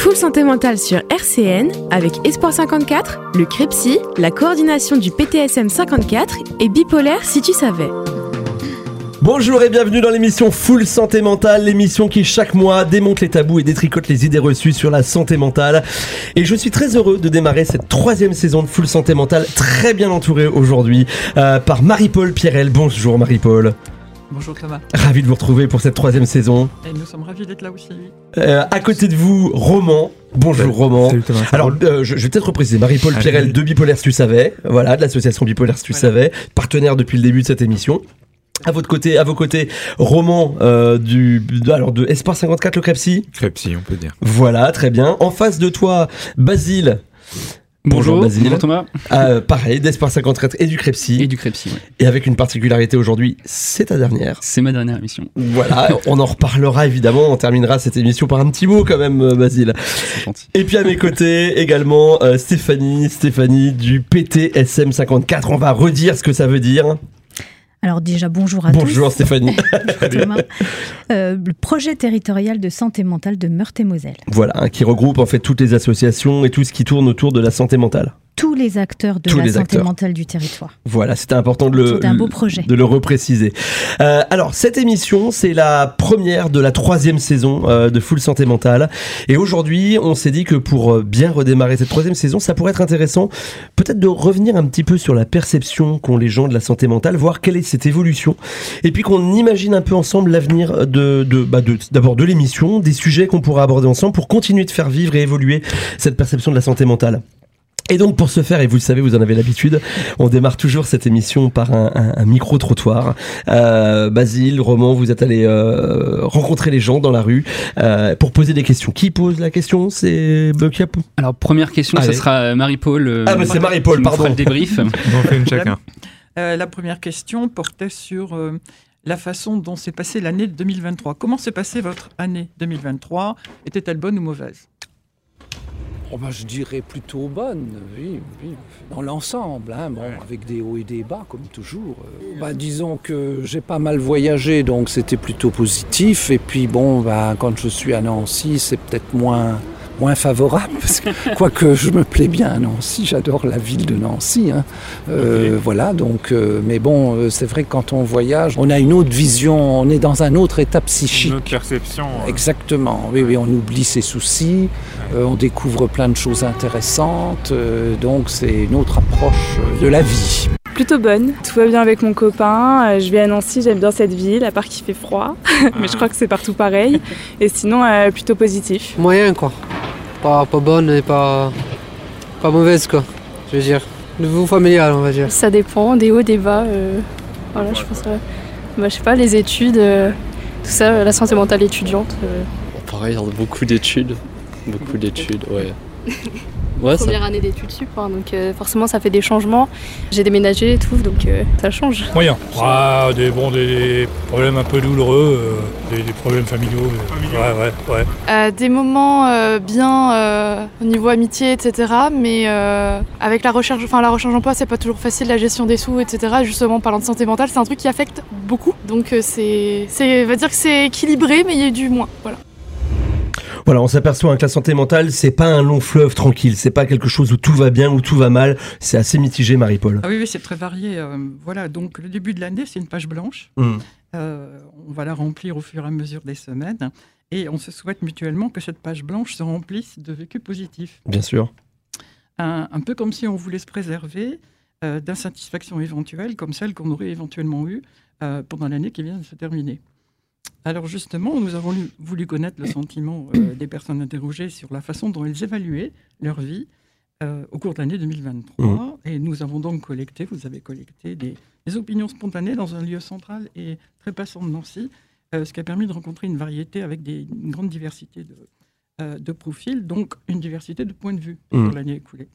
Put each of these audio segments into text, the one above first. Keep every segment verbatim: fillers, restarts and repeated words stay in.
Full Santé Mentale sur R C N avec Espoir cinquante-quatre, le CREPSI, la coordination du P T S M cinquante-quatre et Bipolaire si tu savais. Bonjour et bienvenue dans l'émission Full Santé Mentale, l'émission qui chaque mois démonte les tabous et détricote les idées reçues sur la santé mentale. Et je suis très heureux de démarrer cette troisième saison de Full Santé Mentale, très bien entourée aujourd'hui euh, par Marie-Paul Pierrel. Bonjour Marie-Paul. Bonjour Thomas. Ravi de vous retrouver pour cette troisième saison. Et nous sommes ravis d'être là aussi. Euh, à côté de vous, Roman. Bonjour Salut. Roman. Salut Thomas. Alors, euh, je, je vais peut-être repréciser Marie-Paul Allez. Pierrel de Bipolaire si tu savais. Voilà, de l'association Bipolaire si tu Voilà. savais. Partenaire depuis le début de cette émission. À votre côté, à vos côtés, Roman euh, du, de, alors de Espoir cinquante-quatre, le CREPSI. CREPSI, on peut dire. Voilà, très bien. En face de toi, Basile. Bonjour, Basile. bonjour Thomas. Euh, pareil, d'Espoir cinquante-quatre et du CREPSI. Et du CREPSI, ouais. Et avec une particularité aujourd'hui, c'est ta dernière. C'est ma dernière émission. Voilà, on en reparlera évidemment. On terminera cette émission par un petit mot quand même, euh, Basile. C'est gentil. Et puis à mes côtés également euh, Stéphanie, Stéphanie du P T S M cinquante-quatre. On va redire ce que ça veut dire. Alors déjà, bonjour à Bonjour tous. Stéphanie. Thomas. Euh, le projet territorial de santé mentale de Meurthe-et-Moselle. Voilà, hein, qui regroupe en fait toutes les associations et tout ce qui tourne autour de la santé mentale. Tous les acteurs de Tous la les santé acteurs. mentale du territoire. Voilà, c'était important de le, C'est un beau projet. de le repréciser. Euh, alors, cette émission, c'est la première de la troisième saison euh, de Full Santé Mentale. Et aujourd'hui, on s'est dit que pour euh, bien redémarrer cette troisième saison, ça pourrait être intéressant peut-être de revenir un petit peu sur la perception qu'ont les gens de la santé mentale, voir quelle est cette évolution. Et puis qu'on imagine un peu ensemble l'avenir de, de, bah de, d'abord de l'émission, des sujets qu'on pourra aborder ensemble pour continuer de faire vivre et évoluer cette perception de la santé mentale. Et donc pour ce faire, et vous le savez, vous en avez l'habitude, on démarre toujours cette émission par un, un, un micro-trottoir. Euh, Basile, Roman, vous êtes allés euh, rencontrer les gens dans la rue euh, pour poser des questions. Qui pose la question ? C'est qui a... Alors, première question, Allez. ça sera Marie-Paul. euh, Ah bah c'est Marie-Paul, qui nous fera pardon. le débrief. On en fait une chacun. Euh, la première question portait sur euh, la façon dont s'est passée l'année deux mille vingt-trois. Comment s'est passée votre année deux mille vingt-trois ? Était-elle bonne ou mauvaise ? Oh ben, je dirais plutôt bonne, oui, oui. Dans l'ensemble, hein, bon, avec des hauts et des bas, comme toujours. Euh, bah, disons que j'ai pas mal voyagé, donc c'était plutôt positif. Et puis bon, bah, quand je suis à Nancy, c'est peut-être moins, moins favorable, parce que quoique je me plais bien à Nancy, j'adore la ville de Nancy. Hein. Euh, voilà, donc, euh, mais bon, euh, c'est vrai que quand on voyage, on a une autre vision, on est dans un autre état psychique. Une autre perception. euh, Exactement, oui, oui, on oublie ses soucis, euh, on découvre plein de choses intéressantes, euh, donc c'est une autre approche euh, de la vie. Plutôt bonne, tout va bien avec mon copain, euh, je vis à Nancy, j'aime bien cette ville, à part qu'il fait froid, mais je crois que c'est partout pareil, et sinon euh, plutôt positif. Moyen quoi, pas, pas bonne et pas, pas mauvaise quoi, je veux dire, nouveau familial on va dire. Ça dépend, des hauts, des bas, euh, voilà je pense, euh, bah, je sais pas, les études, euh, tout ça, euh, la santé mentale étudiante. euh. Pareil, genre beaucoup d'études, beaucoup d'études, ouais. Ouais, ça... Première année d'études sup, hein, donc euh, forcément ça fait des changements, j'ai déménagé et tout, donc euh, ça change. Moyen. Ah, des, bon, des, des problèmes un peu douloureux, euh, des, des problèmes familiaux. euh, ouais, ouais, ouais. Euh, des moments euh, bien euh, au niveau amitié, et cetera. Mais euh, avec la recherche, enfin la recherche d'emploi, c'est pas toujours facile, la gestion des sous, et cetera. Justement, parlant de santé mentale, c'est un truc qui affecte beaucoup. Donc euh, c'est, c'est, on va dire que c'est équilibré, mais il y a du moins. Voilà. Voilà, on s'aperçoit hein, que la santé mentale, c'est pas un long fleuve tranquille, c'est pas quelque chose où tout va bien ou tout va mal, c'est assez mitigé, Marie-Paul. Ah oui, oui, c'est très varié. euh, voilà, donc le début de l'année, c'est une page blanche. Mmh. Euh, on va la remplir au fur et à mesure des semaines. Et on se souhaite mutuellement que cette page blanche se remplisse de vécus positifs. Bien sûr. Un, un peu comme si on voulait se préserver euh, d'insatisfactions éventuelles, comme celles qu'on aurait éventuellement eues euh, pendant l'année qui vient de se terminer. Alors justement, nous avons lu- voulu connaître le sentiment euh, des personnes interrogées sur la façon dont elles évaluaient leur vie euh, au cours de l'année deux mille vingt-trois. Mmh. Et nous avons donc collecté, vous avez collecté des, des opinions spontanées dans un lieu central et très passant de Nancy, euh, ce qui a permis de rencontrer une variété avec des, une grande diversité de, euh, de profils, donc une diversité de points de vue mmh. sur l'année écoulée.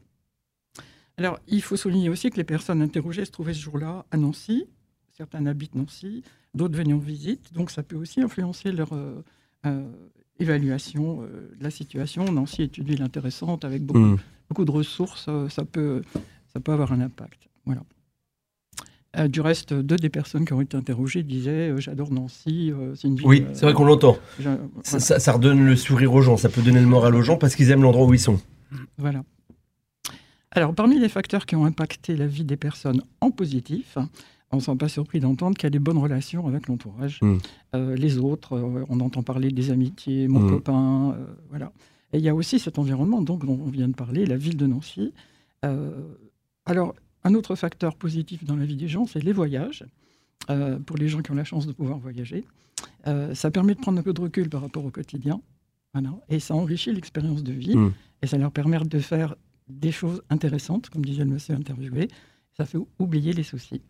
Alors, il faut souligner aussi que les personnes interrogées se trouvaient ce jour-là à Nancy. Certains habitent Nancy, d'autres venaient en visite. Donc, ça peut aussi influencer leur euh, euh, évaluation euh, de la situation. Nancy est une ville intéressante avec beaucoup, mmh. beaucoup de ressources. Euh, ça, peut, ça peut avoir un impact. Voilà. Euh, du reste, deux des personnes qui ont été interrogées disaient euh, « j'adore Nancy, euh, c'est une ville... » Oui, c'est vrai qu'on l'entend. Je, voilà. ça, ça, ça redonne le sourire aux gens, ça peut donner le moral aux gens parce qu'ils aiment l'endroit où ils sont. Voilà. Alors, parmi les facteurs qui ont impacté la vie des personnes en positif, on ne s'en pas surpris d'entendre qu'il y a des bonnes relations avec l'entourage. Mmh. Euh, les autres, euh, on entend parler des amitiés, mon mmh. copain, euh, voilà. Et il y a aussi cet environnement donc, dont on vient de parler, la ville de Nancy. Euh, alors, un autre facteur positif dans la vie des gens, c'est les voyages. Euh, pour les gens qui ont la chance de pouvoir voyager. Euh, ça permet de prendre un peu de recul par rapport au quotidien. Voilà. Et ça enrichit l'expérience de vie. Mmh. Et ça leur permet de faire des choses intéressantes, comme disait le monsieur interviewé. Ça fait oublier les soucis.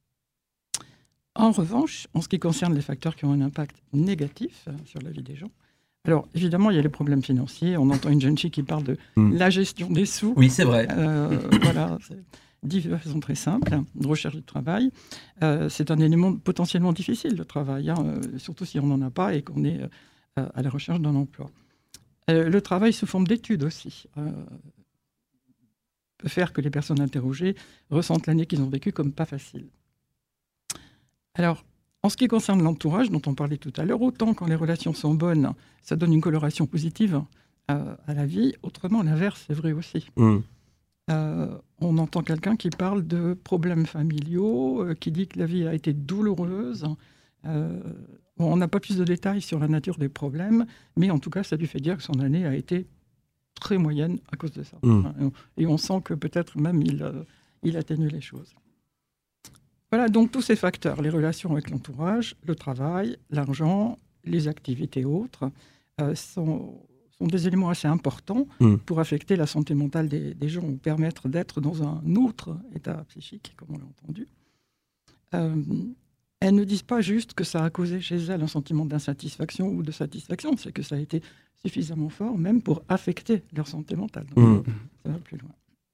En revanche, en ce qui concerne les facteurs qui ont un impact négatif euh, sur la vie des gens, alors évidemment, il y a les problèmes financiers. On entend une jeune fille qui parle de mmh. la gestion des sous. Oui, c'est vrai. Euh, voilà, c'est dit de façon très simple, de recherche du travail. Euh, c'est un élément potentiellement difficile, le travail, hein, euh, surtout si on n'en a pas et qu'on est euh, à la recherche d'un emploi. Euh, le travail sous forme d'études aussi euh, peut faire que les personnes interrogées ressentent l'année qu'ils ont vécue comme pas facile. Alors, en ce qui concerne l'entourage, dont on parlait tout à l'heure, autant quand les relations sont bonnes, ça donne une coloration positive euh, à la vie, autrement l'inverse c'est vrai aussi. Mmh. Euh, on entend quelqu'un qui parle de problèmes familiaux, euh, qui dit que la vie a été douloureuse. Euh, bon, on n'a pas plus de détails sur la nature des problèmes, mais en tout cas, ça lui fait dire que son année a été très moyenne à cause de ça. Mmh. Et on sent que peut-être même il, euh, il atténue les choses. Voilà, donc tous ces facteurs, les relations avec l'entourage, le travail, l'argent, les activités autres, euh, sont... sont des éléments assez importants mmh. pour affecter la santé mentale des, des gens ou permettre d'être dans un autre état psychique, comme on l'a entendu. Euh, elles ne disent pas juste que ça a causé chez elles un sentiment d'insatisfaction ou de satisfaction, c'est que ça a été suffisamment fort même pour affecter leur santé mentale. Donc, mmh. ça va plus loin.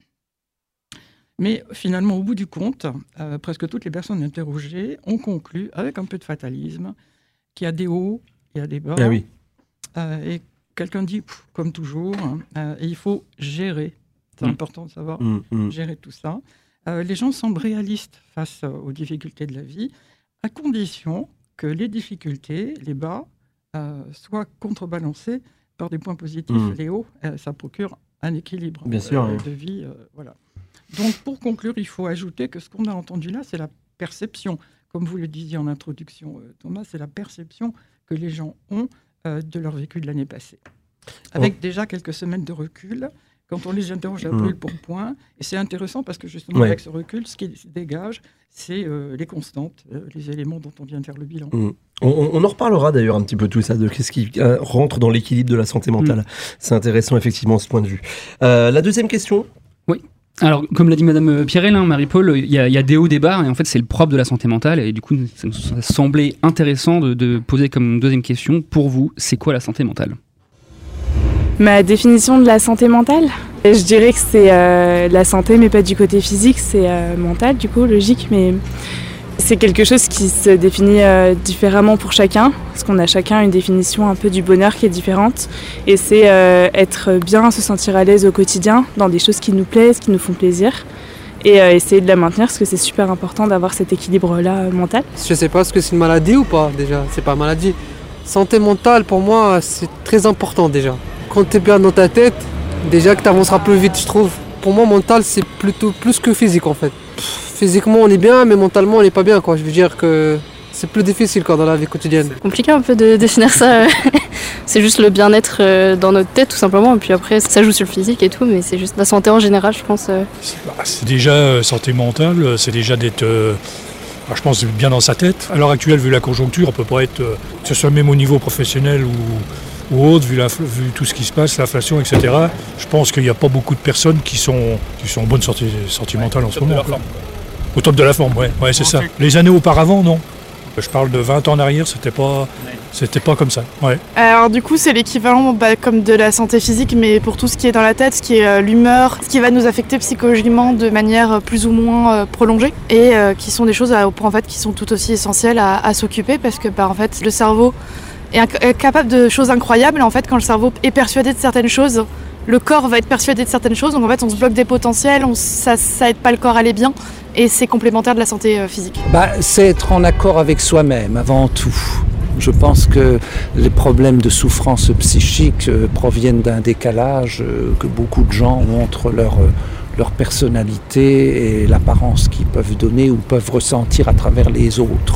Mais finalement, au bout du compte, euh, presque toutes les personnes interrogées ont conclu, avec un peu de fatalisme, qu'il y a des hauts, il y a des bas, ah oui. euh, et quelqu'un dit, pff, comme toujours, euh, et il faut gérer. C'est mmh. important de savoir mmh, mmh. gérer tout ça. Euh, les gens semblent réalistes face euh, aux difficultés de la vie, à condition que les difficultés, les bas, euh, soient contrebalancés par des points positifs. Mmh. Les hauts, euh, ça procure un équilibre Bien euh, sûr, de oui. vie. Euh, voilà. Donc, pour conclure, il faut ajouter que ce qu'on a entendu là, c'est la perception. Comme vous le disiez en introduction, euh, Thomas, c'est la perception que les gens ont euh, de leur vécu de l'année passée. Avec oh. déjà quelques semaines de recul, quand on les interroge un peu mmh. pour point, et c'est intéressant parce que justement, ouais. avec ce recul, ce qui se dégage, c'est euh, les constantes, euh, les éléments dont on vient de faire le bilan. Mmh. On, on en reparlera d'ailleurs un petit peu tout ça, de qu'est-ce qui euh, rentre dans l'équilibre de la santé mentale. Mmh. C'est intéressant effectivement ce point de vue. Euh, la deuxième question. Oui. Alors, comme l'a dit Madame Pierrel, hein, Marie-Paul, il y, y a des hauts, des bas, et en fait, c'est le propre de la santé mentale. Et du coup, ça nous semblait intéressant de, de poser comme deuxième question, pour vous, c'est quoi la santé mentale ? Ma définition de la santé mentale, je dirais que c'est euh, la santé, mais pas du côté physique, c'est euh, mental, du coup, logique, mais c'est quelque chose qui se définit euh, différemment pour chacun, parce qu'on a chacun une définition un peu du bonheur qui est différente, et c'est euh, être bien, se sentir à l'aise au quotidien, dans des choses qui nous plaisent, qui nous font plaisir, et euh, essayer de la maintenir, parce que c'est super important d'avoir cet équilibre-là euh, mental. Je sais pas, est-ce que c'est une maladie ou pas, déjà, c'est pas une maladie. Santé mentale, pour moi, c'est très important, déjà. Quand tu es bien dans ta tête, déjà que tu avanceras plus vite, je trouve. Pour moi, mental, c'est plutôt plus que physique, en fait. Pff, physiquement, on est bien, mais mentalement, on n'est pas bien, quoi. Je veux dire que c'est plus difficile, quoi, dans la vie quotidienne. C'est compliqué un peu de définir ça. C'est juste le bien-être dans notre tête, tout simplement. Et puis après, ça joue sur le physique et tout, mais c'est juste la santé en général, je pense. C'est, bah, c'est déjà euh, santé mentale, c'est déjà d'être... Euh... Alors, je pense bien dans sa tête. À l'heure actuelle, vu la conjoncture, on peut pas être, euh, que ce soit même au niveau professionnel ou, ou autre, vu, la, vu tout ce qui se passe, l'inflation, et cetera. Je pense qu'il n'y a pas beaucoup de personnes qui sont, qui sont en bonne santé, santé mentale ouais, en ce moment. Au top de la forme, ouais, ouais c'est ça. Les années auparavant, non. Je parle de vingt ans en arrière, c'était pas, c'était pas comme ça. Ouais. Alors du coup, c'est l'équivalent bah, comme de la santé physique, mais pour tout ce qui est dans la tête, ce qui est euh, l'humeur, ce qui va nous affecter psychologiquement de manière plus ou moins euh, prolongée, et euh, qui sont des choses à, en fait, qui sont tout aussi essentielles à, à s'occuper, parce que bah, en fait, le cerveau est, inc- est capable de choses incroyables. En fait, quand le cerveau est persuadé de certaines choses, le corps va être persuadé de certaines choses, donc en fait on se bloque des potentiels, on, ça, ça aide pas le corps à aller bien, et c'est complémentaire de la santé euh, physique. Bah, c'est être en accord avec soi-même avant tout. Je pense que les problèmes de souffrance psychique euh, proviennent d'un décalage euh, que beaucoup de gens ont entre leur, euh, leur personnalité et l'apparence qu'ils peuvent donner ou peuvent ressentir à travers les autres.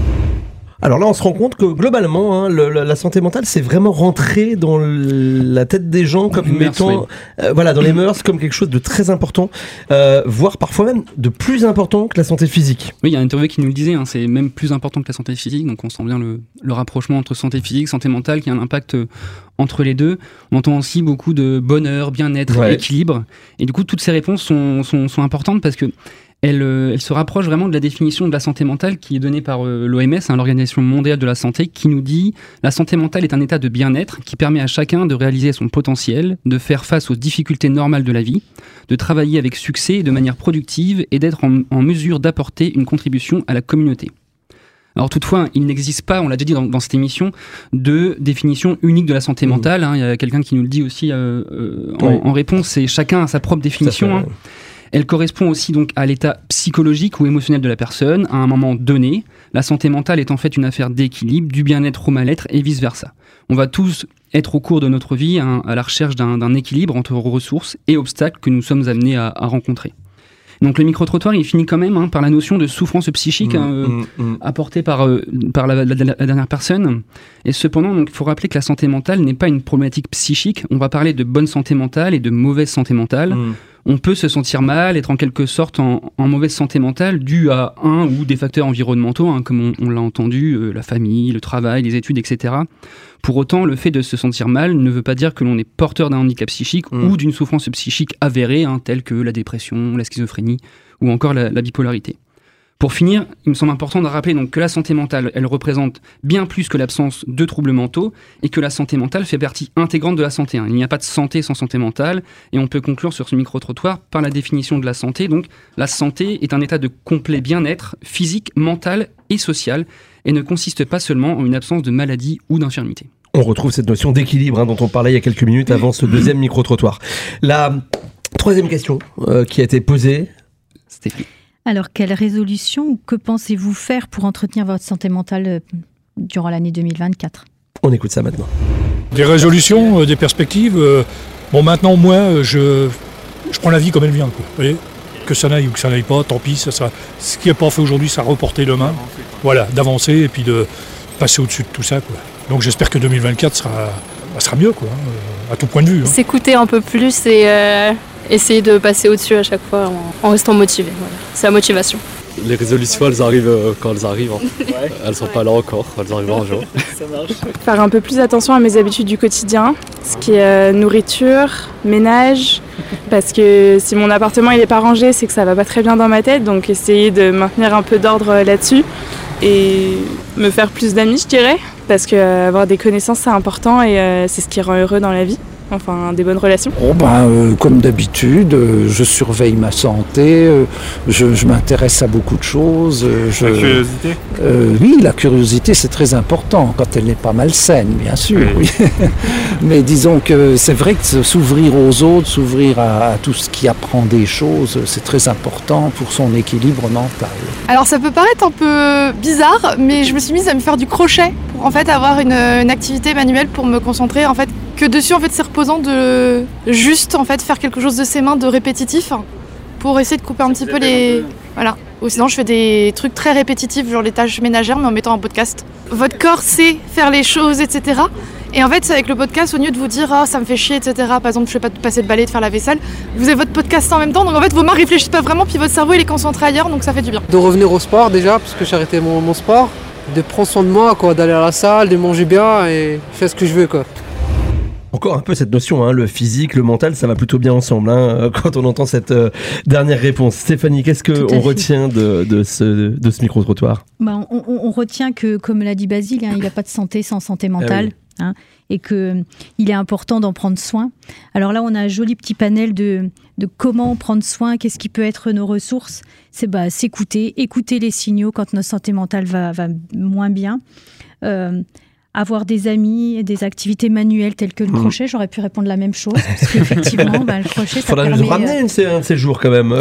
Alors là, on se rend compte que globalement, hein, le, la, la santé mentale, c'est vraiment rentré dans le, la tête des gens comme mœurs, mettant, oui. euh, voilà, dans les mœurs, comme quelque chose de très important, euh, voire parfois même de plus important que la santé physique. Oui, il y a un interview qui nous le disait, hein, c'est même plus important que la santé physique, donc on sent bien le, le rapprochement entre santé physique, santé mentale, qui a un impact euh, entre les deux. On entend aussi beaucoup de bonheur, bien-être, Ouais. équilibre, et du coup, toutes ces réponses sont, sont, sont importantes parce que Elle, euh, elle se rapproche vraiment de la définition de la santé mentale qui est donnée par euh, l'O M S, hein, l'Organisation mondiale de la santé, qui nous dit « La santé mentale est un état de bien-être qui permet à chacun de réaliser son potentiel, de faire face aux difficultés normales de la vie, de travailler avec succès et de manière productive et d'être en, en mesure d'apporter une contribution à la communauté. » Alors toutefois, il n'existe pas, on l'a déjà dit dans, dans cette émission, de définition unique de la santé mentale. Hein. Il y a quelqu'un qui nous le dit aussi euh, euh, en, Oui. en réponse, c'est chacun a sa propre définition. Ça fait, hein. Elle correspond aussi donc à l'état psychologique ou émotionnel de la personne à un moment donné. La santé mentale est en fait une affaire d'équilibre, du bien-être au mal-être et vice-versa. On va tous être au cours de notre vie hein, à la recherche d'un, d'un équilibre entre ressources et obstacles que nous sommes amenés à, à rencontrer. Donc le micro-trottoir, il finit quand même hein, par la notion de souffrance psychique Mmh, hein, euh, mmh, mmh. apportée par, euh, par la, la- la dernière personne. Et cependant, il faut rappeler que la santé mentale n'est pas une problématique psychique. On va parler de bonne santé mentale et de mauvaise santé mentale. Mmh. On peut se sentir mal, être en quelque sorte en, en mauvaise santé mentale dû à un ou des facteurs environnementaux, hein, comme on, on l'a entendu, euh, la famille, le travail, les études, et cetera. Pour autant, le fait de se sentir mal ne veut pas dire que l'on est porteur d'un handicap psychique Mmh. ou d'une souffrance psychique avérée, hein, telle que la dépression, la schizophrénie ou encore la, la bipolarité. Pour finir, il me semble important de rappeler donc que la santé mentale, elle représente bien plus que l'absence de troubles mentaux et que la santé mentale fait partie intégrante de la santé. hein. Il n'y a pas de santé sans santé mentale et on peut conclure sur ce micro-trottoir par la définition de la santé. Donc, la santé est un état de complet bien-être physique, mental et social et ne consiste pas seulement en une absence de maladie ou d'infirmité. On retrouve cette notion d'équilibre hein, dont on parlait il y a quelques minutes avant ce deuxième micro-trottoir. La troisième question euh, qui a été posée. Stéphanie. Alors, quelle résolution ou que pensez-vous faire pour entretenir votre santé mentale euh, durant l'année deux mille vingt-quatre ? On écoute ça maintenant. Des résolutions, euh, des perspectives. euh, bon, maintenant, moi, euh, je, je prends la vie comme elle vient. Quoi, vous voyez, que ça n'aille ou que ça n'aille pas, tant pis. Ça, ça, ce qui n'est pas fait aujourd'hui, ça reporter demain. Voilà, d'avancer et puis de passer au-dessus de tout ça. Quoi. Donc j'espère que deux mille vingt-quatre sera, bah, sera mieux, quoi, hein, à tout point de vue. Hein. S'écouter un peu plus et euh, essayer de passer au-dessus à chaque fois en, en restant motivé. Voilà. C'est la motivation. Les résolutions, elles arrivent euh, quand elles arrivent. Hein. Elles sont pas là encore, elles arriveront un jour. Ça marche. Faire un peu plus attention à mes habitudes du quotidien, ce qui est euh, nourriture, ménage, parce que si mon appartement il est pas rangé, c'est que ça va pas très bien dans ma tête, donc essayer de maintenir un peu d'ordre euh, là-dessus et me faire plus d'amis, je dirais, parce que euh, avoir des connaissances c'est important et euh, c'est ce qui rend heureux dans la vie. Enfin, des bonnes relations. Oh ben, euh, comme d'habitude, euh, je surveille ma santé, euh, je, je m'intéresse à beaucoup de choses. euh, je, La curiosité euh, Oui, la curiosité c'est très important, quand elle n'est pas malsaine, bien sûr. Oui. Oui. Mais disons que c'est vrai que s'ouvrir aux autres, s'ouvrir à, à tout ce qui apprend des choses, c'est très important pour son équilibre mental. Alors ça peut paraître un peu bizarre, mais je me suis mise à me faire du crochet pour en fait avoir une, une activité manuelle pour me concentrer en fait que dessus en fait c'est reposant de juste en fait faire quelque chose de ses mains de répétitif pour essayer de couper un petit peu les voilà. Ou sinon je fais des trucs très répétitifs genre les tâches ménagères mais en mettant un podcast. Votre corps sait faire les choses et cetera. Et en fait avec le podcast au lieu de vous dire ah oh, ça me fait chier et cetera. Par exemple je fais pas de passer de balai de faire la vaisselle, vous avez votre podcast en même temps donc en fait vos mains réfléchissent pas vraiment puis votre cerveau il est concentré ailleurs donc ça fait du bien. De revenir au sport déjà, parce que j'ai arrêté mon, mon sport, de prendre soin de moi, quoi, d'aller à la salle, de manger bien et faire ce que je veux, quoi. Encore un peu cette notion, hein, le physique, le mental, ça va plutôt bien ensemble hein, quand on entend cette euh, dernière réponse. Stéphanie, qu'est-ce qu'on retient de, de ce, de ce micro-trottoir ? Bah, on, on, on retient que, comme l'a dit Basile, hein, il n'y a pas de santé sans santé mentale. Ah oui. Hein, et qu'il est important d'en prendre soin. Alors là, on a un joli petit panel de, de comment prendre soin, qu'est-ce qui peut être nos ressources. C'est bah, s'écouter, écouter les signaux quand notre santé mentale va, va moins bien. Euh, avoir des amis, des activités manuelles telles que le Mmh. crochet. J'aurais pu répondre la même chose, parce qu'effectivement, bah, le crochet, ça Faudra permet... nous ramener un de ces- un de ces jours quand même.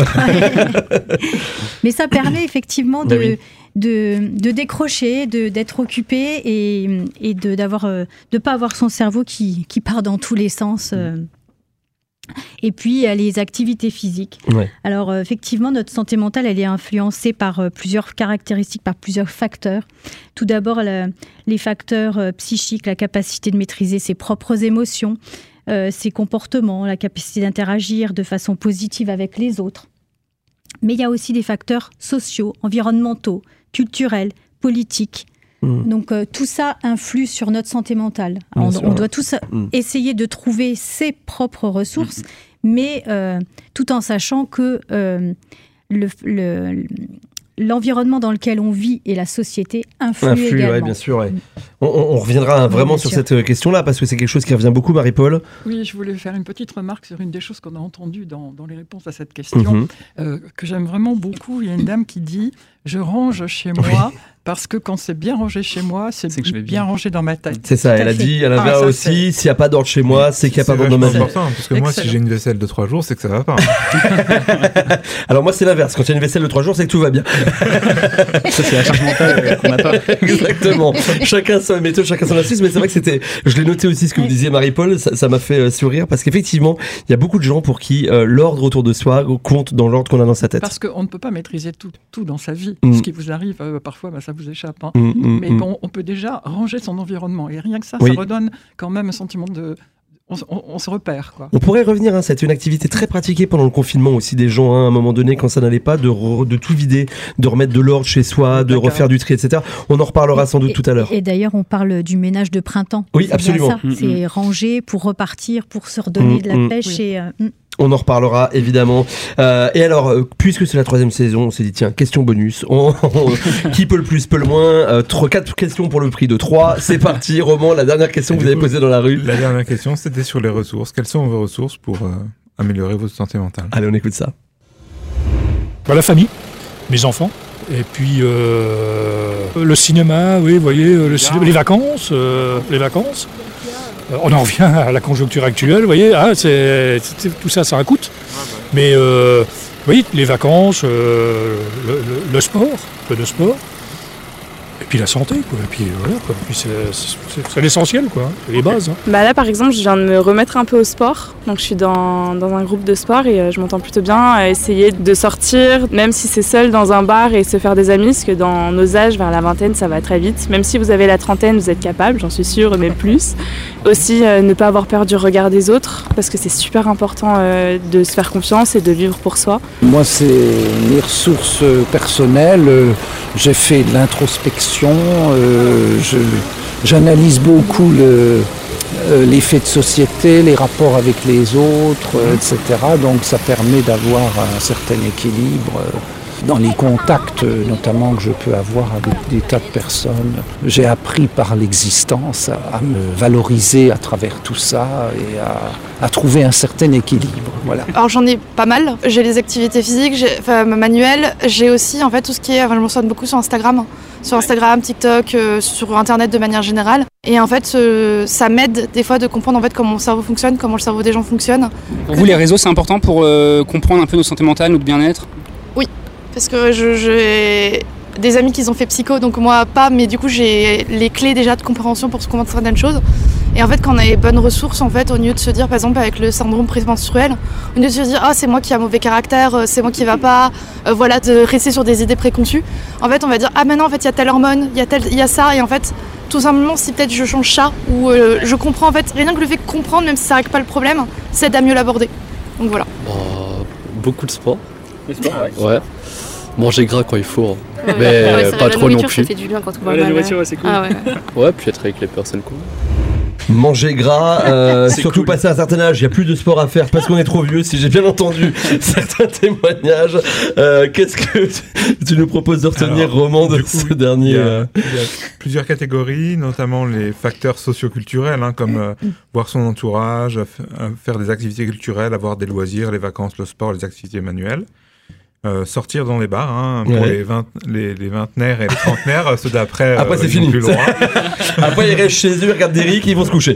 Mais ça permet effectivement de, Ben oui. de, de décrocher, de, d'être occupé et, et de d'avoir, euh, de pas avoir son cerveau qui, qui part dans tous les sens. euh. Et puis, il y a les activités physiques. Ouais. Alors, euh, effectivement, notre santé mentale, elle est influencée par euh, plusieurs caractéristiques, par plusieurs facteurs. Tout d'abord, la- les facteurs euh, psychiques, la capacité de maîtriser ses propres émotions, euh, ses comportements, la capacité d'interagir de façon positive avec les autres. Mais il y a aussi des facteurs sociaux, environnementaux, culturels, politiques. Mmh. Donc euh, tout ça influe sur notre santé mentale. Bien On, sûr, on ouais. doit tous Mmh. essayer de trouver ses propres ressources, mais euh, tout en sachant que euh, le, le- l'environnement dans lequel on vit et la société influent Influe, également. ouais, bien sûr. Ouais. On, on- on reviendra hein, Oui, vraiment bien sur sûr. cette euh, question-là parce que c'est quelque chose qui revient beaucoup, Marie-Paul. Oui, je voulais faire une petite remarque sur une des choses qu'on a entendues dans, dans les réponses à cette question, Mhm. euh, que j'aime vraiment beaucoup. Il y a une dame qui dit « Je range chez moi parce que quand c'est bien rangé chez moi, c'est C'est que je vais bien bien. rangé dans ma tête. » C'est ça, Tout à elle a fait. dit, elle Ah, avait ça, aussi, s'il n'y a pas d'ordre chez moi, c'est qu'il n'y a pas d'ordre dans ma vie. C'est important, parce que moi, si Excellent. j'ai une vaisselle de trois jours, c'est que ça va pas. Alors moi, c'est l'inverse. Quand il y a une vaisselle de trois jours, c'est que tout va bien. Ça, c'est la charge mentale euh, qu'on n'a pas. Exactement. Chacun sa méthode, chacun son astuce. Mais c'est vrai que c'était. Je l'ai noté aussi ce que vous disiez, Marie-Paul. Ça, ça m'a fait euh, sourire parce qu'effectivement, il y a beaucoup de gens pour qui euh, l'ordre autour de soi compte dans l'ordre qu'on a dans sa tête. Parce qu'on ne peut pas maîtriser tout, tout dans sa vie. Mm. Ce qui vous arrive, euh, parfois, bah, ça vous échappe. hein. Mm, mm, Mais mm. bon, on peut déjà ranger son environnement. Et rien que ça, Oui. ça redonne quand même un sentiment de... On, s- on- on se repère, quoi. On pourrait revenir, hein, c'était une activité très pratiquée pendant le confinement aussi des gens, hein, à un moment donné, quand ça n'allait pas, de, re- de tout vider, de remettre de l'ordre chez soi, de D'accord. refaire du tri, et cetera. On en reparlera sans doute Et- tout à l'heure. Et d'ailleurs, on parle du ménage de printemps. Oui, C'est bien absolument. ça. Mm, C'est ranger pour repartir, pour se redonner Mm, de la mm. pêche. Oui. Et, euh, mm. On en reparlera évidemment. Euh, et alors, euh, puisque c'est la troisième saison, on s'est dit tiens, question bonus. On- on- qui peut le plus, peut le moins. Euh, trois, quatre questions pour le prix de trois. C'est parti, Roman. La dernière question Et que du vous avez coup, posée dans la rue. La dernière question, c'était sur les ressources. Quelles sont vos ressources pour euh, améliorer votre santé mentale? Allez, on écoute ça. Bah, la famille, mes enfants. Et puis euh, le cinéma, oui, vous voyez, euh, le cinéma, les vacances, euh, les vacances. Euh, on en revient à la conjoncture actuelle, vous voyez, ah, c'est, c'est- tout ça, ça a un coût. Mais euh, oui, les vacances, euh, le, le- le sport, un peu de sport. Et puis la santé, quoi. Et puis voilà, quoi. Et puis c'est, c'est- c'est l'essentiel, quoi. C'est les bases. hein. Bah là par exemple je viens de me remettre un peu au sport, donc je suis dans, dans un groupe de sport et euh, je m'entends plutôt bien à essayer de sortir, même si c'est seul dans un bar et se faire des amis, parce que dans nos âges vers la vingtaine ça va très vite, même si vous avez la trentaine vous êtes capable, j'en suis sûre, mais plus. Aussi euh, ne pas avoir peur du regard des autres, parce que c'est super important euh, de se faire confiance et de vivre pour soi. Moi, c'est mes ressources personnelles. Euh, J'ai fait de l'introspection. euh, je- J'analyse beaucoup le, euh, les faits de société, les rapports avec les autres, euh, et cetera. Donc, ça permet d'avoir un certain équilibre euh, dans les contacts, euh, notamment que je peux avoir avec des tas de personnes. J'ai appris par l'existence à, à me valoriser à travers tout ça et à, à trouver un certain équilibre. Voilà. Alors j'en ai pas mal. J'ai les activités physiques, j'ai, enfin manuelles. J'ai aussi en fait tout ce qui est. Enfin, je me renseigne beaucoup sur Instagram, sur Instagram, TikTok, euh, sur Internet de manière générale. Et en fait, euh, ça m'aide des fois de comprendre en fait comment mon cerveau fonctionne, comment le cerveau des gens fonctionne. Pour vous, les réseaux, c'est important pour euh, comprendre un peu notre santé mentale, notre bien-être? Oui, parce que je- j'ai des amis qui ont fait psycho, donc moi pas, mais du coup j'ai les clés déjà de compréhension pour se comprendre certaines choses. Et en fait, quand on a les bonnes ressources, en fait, au lieu de se dire, par exemple, avec le syndrome prémenstruel, au lieu de se dire, ah, c'est moi qui ai un mauvais caractère, euh, c'est moi qui va pas, euh, voilà, de rester sur des idées préconçues. En fait, on va dire, ah, maintenant, en fait, il y a telle hormone, il y a tel, il y a ça, et en fait, tout simplement, si peut-être je change ça, ou euh, je comprends, en fait, rien que le fait de comprendre, même si ça règle pas le problème, ça aide à mieux l'aborder. Donc voilà. Bah, beaucoup de sport. Le sport, ouais. Ouais. Manger gras quand il faut, hein. Ouais, mais ouais, ça, pas la trop non nourriture, plus. Ça fait du bien quand on va Ouais, la mal. nourriture, ouais, c'est cool. Ah ouais. Ouais, puis être avec les personnes cool. Manger gras, euh, C'est surtout cool. passé à un certain âge, il n'y a plus de sport à faire parce qu'on est trop vieux, si j'ai bien entendu certains témoignages. Euh, qu'est-ce que tu, tu nous proposes de retenir, Alors, Roman, de du coup, ce dernier Il y, a, euh, il y a plusieurs catégories, notamment les facteurs socioculturels, hein, comme euh, voir son entourage, f- euh, faire des activités culturelles, avoir des loisirs, les vacances, le sport, les activités manuelles. Euh, sortir dans les bars, hein, pour Ouais. les, vingt, les, les vingtenaires et les trentenaires, ceux d'après, Après, euh, c'est ils fini. n'ont plus le droit. Après, ils restent chez eux, ils regardent des rics, ils vont se coucher.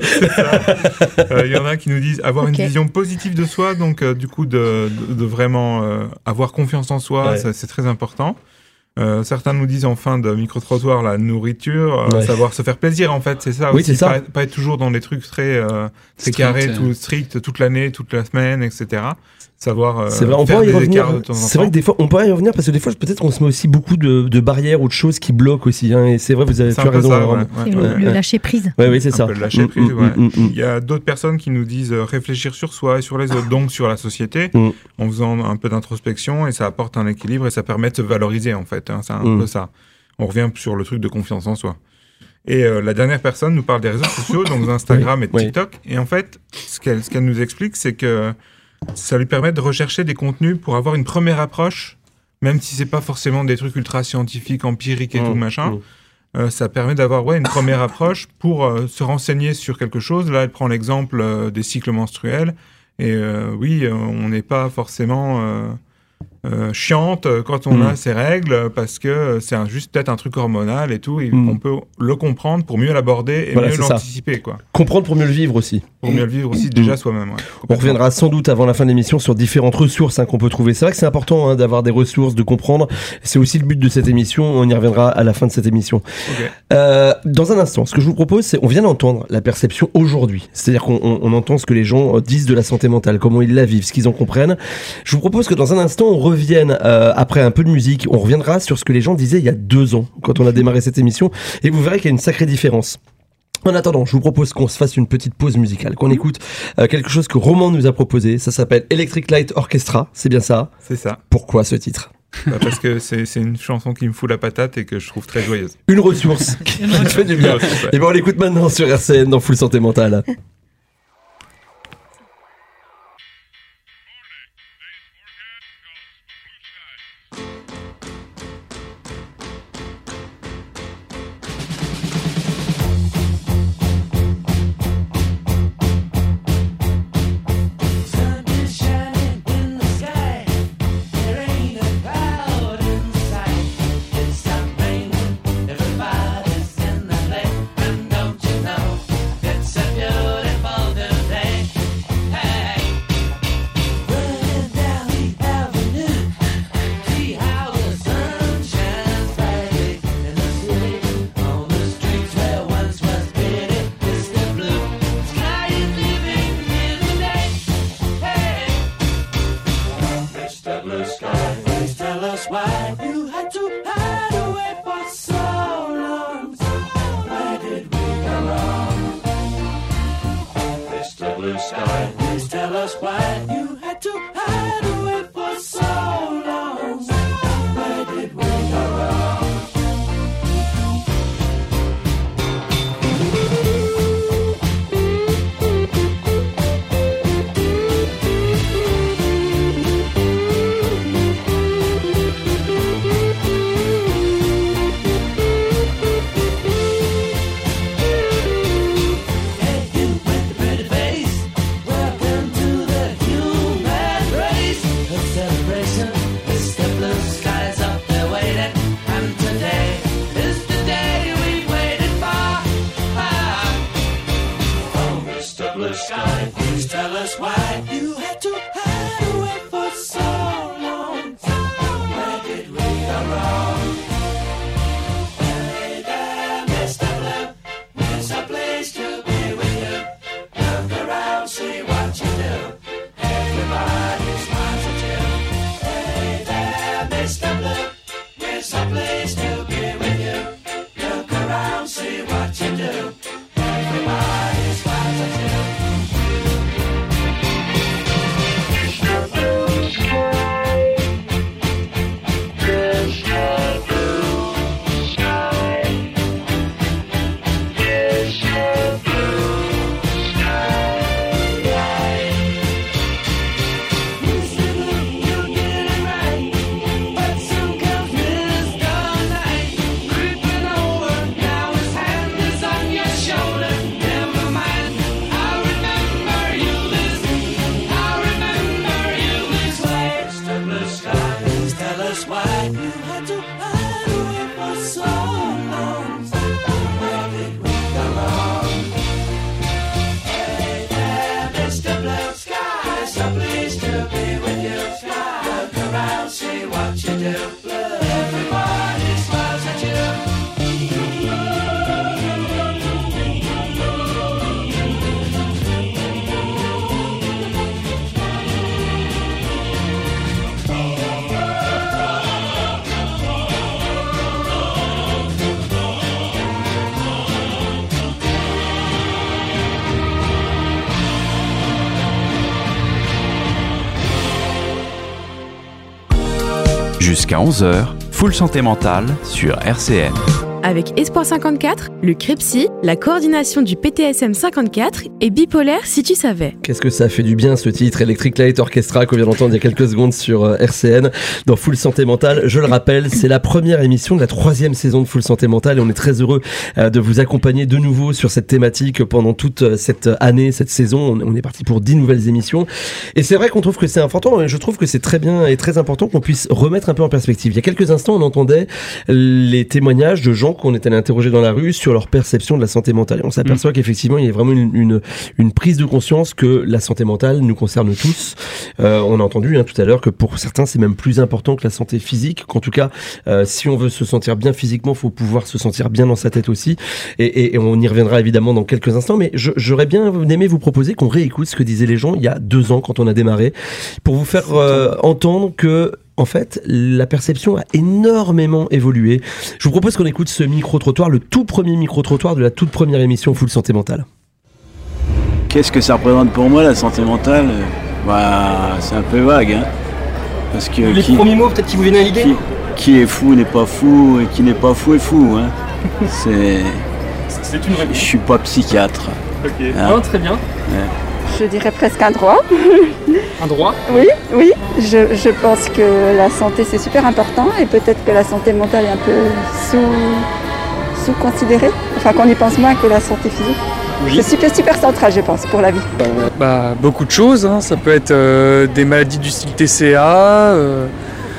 Il euh, y en a qui nous disent avoir Ok. une vision positive de soi, donc euh, du coup de, de, de vraiment euh, avoir confiance en soi, Ouais. ça, c'est très important. Euh, certains nous disent en fin de micro-trottoir la nourriture, euh, Ouais. savoir se faire plaisir en fait, c'est ça Oui, aussi, c'est ça. Pas, pas être toujours dans des trucs très, euh, très Strict, carrés, euh. tout strict, toute l'année, toute la semaine, et cetera. Savoir euh, C'est vrai, on faire peut y des revenir. écarts de temps en C'est vrai temps. que des fois, on peut y revenir parce que des fois, peut-être qu'on se met aussi beaucoup de, de barrières ou de choses qui bloquent aussi. Hein, et c'est vrai, vous avez C'est tu un as peu raison. ça, hein, ouais, vraiment. ouais, Et le, ouais. le lâcher prise. Ouais, oui, c'est Un ça. peu le lâcher Mm, prise, mm, ouais. mm, mm, Il y a d'autres personnes qui nous disent euh, réfléchir sur soi et sur les autres, donc sur la société, Mm. en faisant un peu d'introspection, et ça apporte un équilibre et ça permet de se valoriser en fait. Hein, c'est un Mm. peu ça. On revient sur le truc de confiance en soi. Et euh, la dernière personne nous parle des réseaux sociaux, donc Instagram Oui, et oui. TikTok. Et en fait, ce qu'elle, ce qu'elle nous explique, c'est que ça lui permet de rechercher des contenus pour avoir une première approche, même si c'est pas forcément des trucs ultra scientifiques, empiriques et Mm, tout machin. mm. Euh, ça permet d'avoir ouais, une première approche pour euh, se renseigner sur quelque chose. Là, elle prend l'exemple euh, des cycles menstruels. Et euh, oui, euh, on n'est pas forcément euh, euh, chiante quand on Mm. a ses règles, parce que c'est un- juste peut-être un truc hormonal et tout. Et Mm. on peut le comprendre pour mieux l'aborder et Voilà, mieux c'est ça. l'anticiper. Quoi. Comprendre pour mieux le vivre aussi. Pour mieux le vivre aussi déjà soi-même. Ouais, On reviendra sans doute avant la fin de l'émission sur différentes ressources hein, qu'on peut trouver. C'est vrai que c'est important hein, d'avoir des ressources, de comprendre. C'est aussi le but de cette émission. On y reviendra à la fin de cette émission. Ok. Euh, dans un instant, ce que je vous propose, c'est on vient d'entendre la perception aujourd'hui. C'est-à-dire qu'on on, on entend ce que les gens euh, disent de la santé mentale, comment ils la vivent, ce qu'ils en comprennent. Je vous propose que dans un instant, on revienne euh, après un peu de musique. On reviendra sur ce que les gens disaient il y a deux ans quand on a démarré cette émission, et vous verrez qu'il y a une sacrée différence. En attendant, je vous propose qu'on se fasse une petite pause musicale, qu'on écoute euh, quelque chose que Roman nous a proposé. Ça s'appelle Electric Light Orchestra, c'est bien ça? C'est ça. Pourquoi ce titre? Bah, parce que c'est, c'est une chanson qui me fout la patate et que je trouve très joyeuse. Une ressource qui te fait du bien. Une ressource, ouais. Et ben on l'écoute maintenant sur R C N dans Full Santé Mentale. Jusqu'à onze heures, Full Santé Mentale sur R C N. Avec Espoir cinquante-quatre, le CREPSI, la coordination du P T S M cinquante-quatre et Bipolaire si tu savais. Qu'est-ce que ça fait du bien ce titre Electric Light Orchestra qu'on vient d'entendre il y a quelques secondes sur R C N dans Full Santé Mentale. Je le rappelle, c'est la première émission de la troisième saison de Full Santé Mentale et on est très heureux de vous accompagner de nouveau sur cette thématique pendant toute cette année, cette saison. On est parti pour dix nouvelles émissions et c'est vrai qu'on trouve que c'est important et je trouve que c'est très bien et très important qu'on puisse remettre un peu en perspective. Il y a quelques instants, on entendait les témoignages de gens qu'on est allé interroger dans la rue sur leur perception de la santé mentale. Et on s'aperçoit mmh. qu'effectivement, il y a vraiment une, une, une prise de conscience que la santé mentale nous concerne tous. Euh, on a entendu hein, tout à l'heure que pour certains, c'est même plus important que la santé physique. Qu'en tout cas, euh, si on veut se sentir bien physiquement, il faut pouvoir se sentir bien dans sa tête aussi. Et, et, et on y reviendra évidemment dans quelques instants. Mais je, j'aurais bien aimé vous proposer qu'on réécoute ce que disaient les gens il y a deux ans quand on a démarré, pour vous faire euh, entendre que en fait, la perception a énormément évolué. Je vous propose qu'on écoute ce micro-trottoir, le tout premier micro-trottoir de la toute première émission Full Santé Mentale. Qu'est-ce que ça représente pour moi, la santé mentale ? Bah, c'est un peu vague, hein. Parce que les qui, premiers mots peut-être qui vous viennent à l'idée ? Qui, qui est fou n'est pas fou, et qui n'est pas fou est fou, hein. C'est... C'est une réponse. Je suis pas psychiatre. Ok, hein. Non, très bien. Ouais. Je dirais presque un droit. Un droit ? Oui, oui. Je, je pense que la santé, c'est super important et peut-être que la santé mentale est un peu sous, sous-considérée. Enfin, qu'on y pense moins que la santé physique. Oui. C'est super, super central, je pense, pour la vie. Bah, bah, beaucoup de choses. Hein. Ça peut être euh, des maladies du style T C A, euh,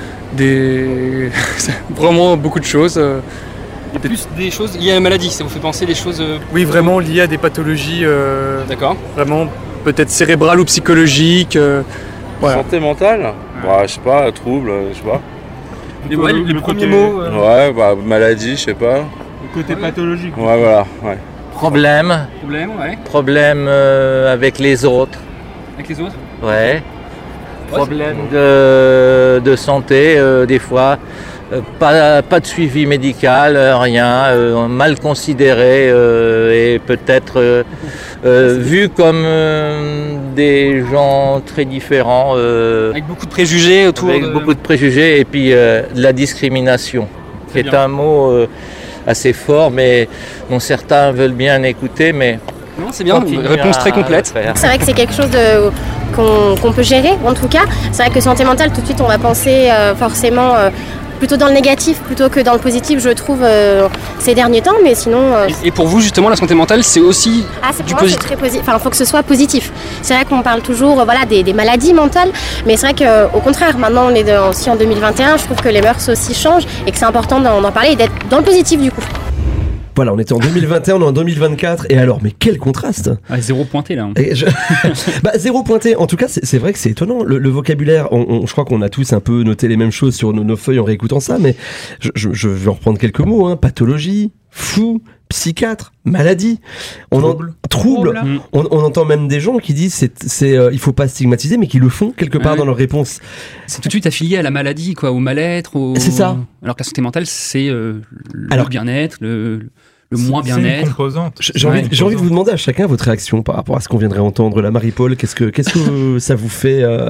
des... vraiment beaucoup de choses. Euh... Et plus des choses liées à la maladie, ça vous fait penser des choses... Euh... Oui, vraiment liées à des pathologies. Euh... D'accord. Vraiment... peut-être cérébrale ou psychologique. Euh, voilà. Santé mentale, ouais. Bah, je sais pas, trouble, je sais pas. Les, ouais, les, les premiers mots. Euh... Ouais, bah, maladie, je sais pas. Le côté ouais. pathologique. Ouais, voilà. Ouais. Problème. Problème, ouais. Problème euh, avec les autres. Avec les autres ? Ouais. ouais Problème de, de santé, euh, des fois. Euh, pas, pas de suivi médical, euh, rien, euh, mal considéré euh, et peut-être euh, euh, vu comme euh, des gens très différents. Euh, avec beaucoup de préjugés autour avec de... beaucoup de préjugés et puis euh, de la discrimination, qui est un mot euh, assez fort, mais dont certains veulent bien écouter, mais... Non, c'est bien, une réponse très complète. C'est vrai que c'est quelque chose de, qu'on, qu'on peut gérer, en tout cas. C'est vrai que santé mentale, tout de suite, on va penser euh, forcément... Euh, plutôt dans le négatif plutôt que dans le positif, je trouve, euh, ces derniers temps, mais sinon... Euh... Et pour vous, justement, la santé mentale, c'est aussi ah, c'est du moi, positif. C'est très positif. Enfin, il faut que ce soit positif. C'est vrai qu'on parle toujours euh, voilà, des, des maladies mentales, mais c'est vrai qu'au contraire, maintenant, on est de, aussi en deux mille vingt et un, je trouve que les mœurs aussi changent et que c'est important d'en, d'en parler et d'être dans le positif, du coup. Voilà, on était en deux mille vingt et un, on est en deux mille vingt-quatre, et alors, mais quel contraste! Ah, zéro pointé là. Hein. Et je... bah, zéro pointé, en tout cas, c'est, c'est vrai que c'est étonnant. Le, le vocabulaire, on, on, je crois qu'on a tous un peu noté les mêmes choses sur nos, nos feuilles en réécoutant ça, mais je, je, je vais en reprendre quelques mots, hein. Pathologie, fou, psychiatre, maladie, on trouble, en... trouble. Trouble. On, on entend même des gens qui disent c'est, c'est euh, il faut pas stigmatiser, mais qui le font quelque part ouais. dans leur réponse. C'est tout de suite affilié à la maladie, quoi, au mal-être. Au... C'est ça. Alors que la santé mentale, c'est euh, le Alors, bien-être, le, le moins c'est bien-être. Une composante. J'ai, envie, j'ai envie de vous demander à chacun votre réaction par rapport à ce qu'on viendrait entendre. La Marie-Paul, qu'est-ce que, qu'est-ce que ça vous fait euh,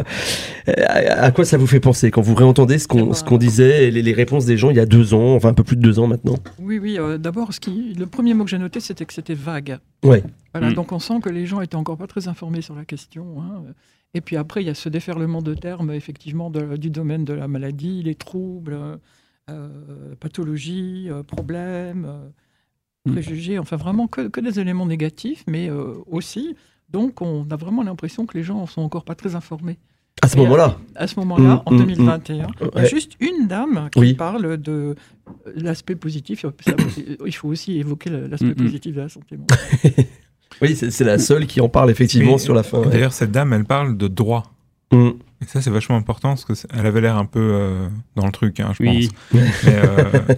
à quoi ça vous fait penser quand vous réentendez ce qu'on, ce qu'on disait, les, les réponses des gens il y a deux ans, enfin un peu plus de deux ans maintenant? Oui, oui. Euh, d'abord, ce qui, le premier mot que j'ai noté, c'était que c'était vague. Ouais. Voilà, mmh. Donc on sent que les gens étaient encore pas très informés sur la question. Hein. Et puis après, il y a ce déferlement de termes, effectivement, de, du domaine de la maladie, les troubles, euh, pathologies, euh, problèmes, euh, préjugés, enfin vraiment que, que des éléments négatifs, mais euh, aussi, donc on a vraiment l'impression que les gens sont encore pas très informés À ce Et moment-là À, à ce moment-là, mmh, en deux mille vingt et un, mmh, il y a ouais. juste une dame qui Oui. parle de l'aspect positif. Ça, il faut aussi évoquer l'aspect Mmh, mmh. positif de la santé mentale. Oui, c'est, c'est la seule qui en parle effectivement Mais, sur la fin. Ouais. D'ailleurs, cette dame, elle parle de droit. Mmh. Et ça, c'est vachement important parce qu'elle avait l'air un peu euh, dans le truc, hein, je Oui. pense. Mais, euh,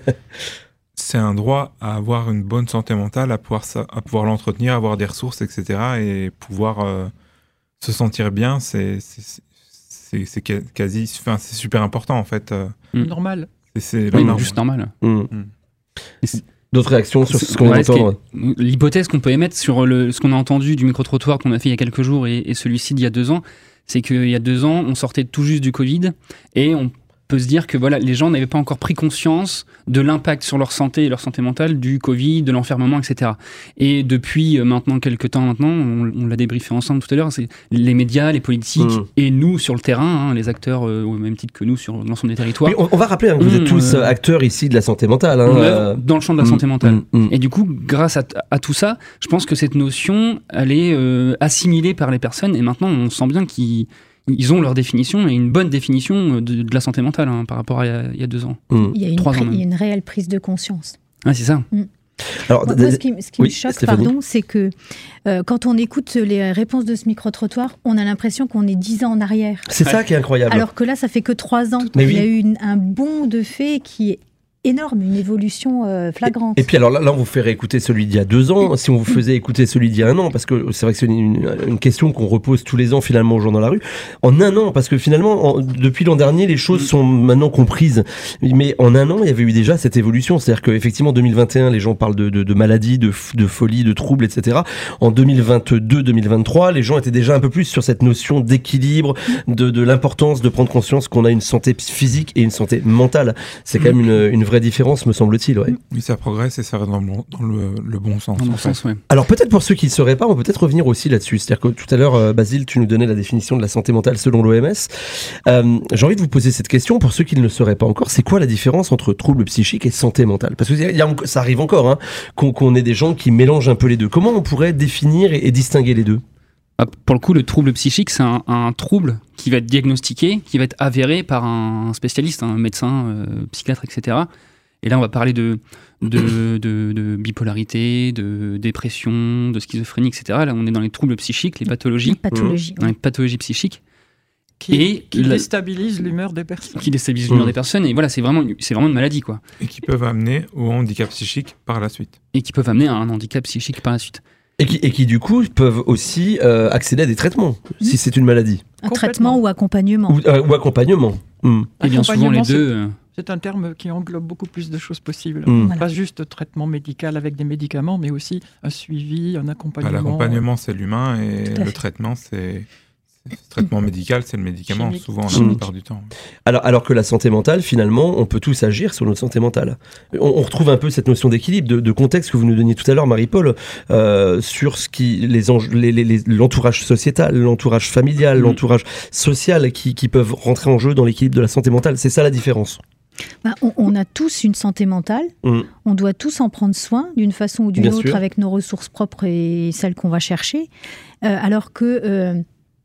c'est un droit à avoir une bonne santé mentale, à pouvoir, sa- à pouvoir l'entretenir, avoir des ressources, et cetera. Et pouvoir euh, se sentir bien, c'est, c'est, c'est, c'est qua- quasi, enfin, c'est super important en fait. euh. Mm. Normal. C'est, c'est Oui, la norme. juste normal. Mmh. Mm. Et c'est- D'autres réactions sur ce qu'on Ouais, vient ce qui est- d'entendre? L'hypothèse qu'on peut émettre sur le, ce qu'on a entendu du micro-trottoir qu'on a fait il y a quelques jours et, et celui-ci d'il y a deux ans, c'est qu'il y a deux ans, on sortait tout juste du Covid et on peut se dire que voilà, les gens n'avaient pas encore pris conscience de l'impact sur leur santé et leur santé mentale du Covid, de l'enfermement, et cetera. Et depuis euh, maintenant quelques temps maintenant, on, on l'a débriefé ensemble tout à l'heure, c'est les médias, les politiques Mmh. et nous sur le terrain, hein, les acteurs euh, au même titre que nous sur l'ensemble des territoires. Oui, on, on va rappeler hein, que vous êtes Mmh, tous euh, euh, acteurs ici de la santé mentale. Hein, on euh, œuvre dans le champ de la mmh, santé mentale. mmh, mmh. Et du coup, grâce à, à tout ça, je pense que cette notion, elle est euh, assimilée par les personnes. Et maintenant, on sent bien qu'ils ils ont leur définition et une bonne définition de, de la santé mentale hein, par rapport à il y a, il y a deux ans. Mmh. Il y a une, Trois pri- ans même. il y a une réelle prise de conscience. Ah, c'est ça. Mm. Alors, Moi, d- moi, ce qui, ce qui oui, me choque, Stéphanie. pardon, c'est que euh, quand on écoute les réponses de ce micro-trottoir, on a l'impression qu'on est dix ans en arrière. C'est ça qui est incroyable. Alors que là, ça fait que trois ans. Mais Il oui. y a eu une- un bond de fait qui est énorme, une évolution euh, flagrante. Et puis alors là, là, on vous fait réécouter celui d'il y a deux ans, si on vous faisait écouter celui d'il y a un an, parce que c'est vrai que c'est une, une- une question qu'on repose tous les ans finalement aux gens dans la rue. En un an, parce que finalement, en- depuis l'an dernier, les choses sont maintenant comprises. Mais en un an, il y avait eu déjà cette évolution. C'est-à-dire qu'effectivement, deux mille vingt et un, les gens parlent de, de, de maladies, de, f- de folie, de troubles, et cetera. En deux mille vingt-deux, deux mille vingt-trois, les gens étaient déjà un peu plus sur cette notion d'équilibre, de, de l'importance de prendre conscience qu'on a une santé physique et une santé mentale. C'est quand même une, une vraie différence, me semble-t-il. Ouais. Oui, ça progresse et ça va dans le, bon- dans le, le bon sens. Dans le en bon fait. sens, ouais. Alors peut-être pour ceux qui ne sauraient pas, on peut peut-être revenir aussi là-dessus. C'est-à-dire que tout à l'heure, euh, Basile, tu nous donnais la définition de la santé mentale selon l'O M S. Euh, j'ai envie de vous poser cette question pour ceux qui ne le sauraient pas encore. C'est quoi la différence entre trouble psychique et santé mentale? Parce que y a- y a enco- ça arrive encore, hein, qu'on, qu'on ait des gens qui mélangent un peu les deux. Comment on pourrait définir et, et distinguer les deux? Ah, Pour le coup, le trouble psychique, c'est un, un trouble qui va être diagnostiqué, qui va être avéré par un spécialiste, un médecin, euh, psychiatre, et cetera. Et là, on va parler de, de, de, de bipolarité, de dépression, de schizophrénie, et cetera. Là, on est dans les troubles psychiques, les pathologies. Pathologie, Dans les pathologies psychiques. Qui, Et qui la- déstabilise l'humeur des personnes. qui déstabilisent l'humeur Mmh. des personnes. Et voilà, c'est vraiment, une- c'est vraiment une maladie, quoi. Et qui peuvent amener au handicap psychique par la suite. Et qui peuvent amener à un handicap psychique par la suite. Et qui, et qui du coup peuvent aussi euh, accéder à des traitements, si c'est une maladie. Un traitement ou accompagnement. Ou, euh, ou accompagnement. Hmm. Et bien souvent, les Accompagnement, deux. c'est- euh, C'est un terme qui englobe beaucoup plus de choses possibles. Mm. Pas Voilà. juste traitement médical avec des médicaments, mais aussi un suivi, un Bah, accompagnement. l'accompagnement, c'est l'humain et Tout à le fait. traitement, c'est. Le traitement médical, c'est le médicament, Chimique. souvent, la Chimique. plupart du temps. Alors, alors que la santé mentale, finalement, on peut tous agir sur notre santé mentale. On, on retrouve un peu cette notion d'équilibre, de, de contexte que vous nous donniez tout à l'heure, Marie-Paul, euh, sur ce qui, les enj- les- les- les- l'entourage sociétal, l'entourage familial, Mhm. l'entourage social qui, qui peuvent rentrer en jeu dans l'équilibre de la santé mentale. C'est ça la différence. Bah, on, on a tous une santé mentale. Mm. On doit tous en prendre soin d'une façon ou d'une Bien autre sûr. avec nos ressources propres et celles qu'on va chercher. Euh, alors que euh,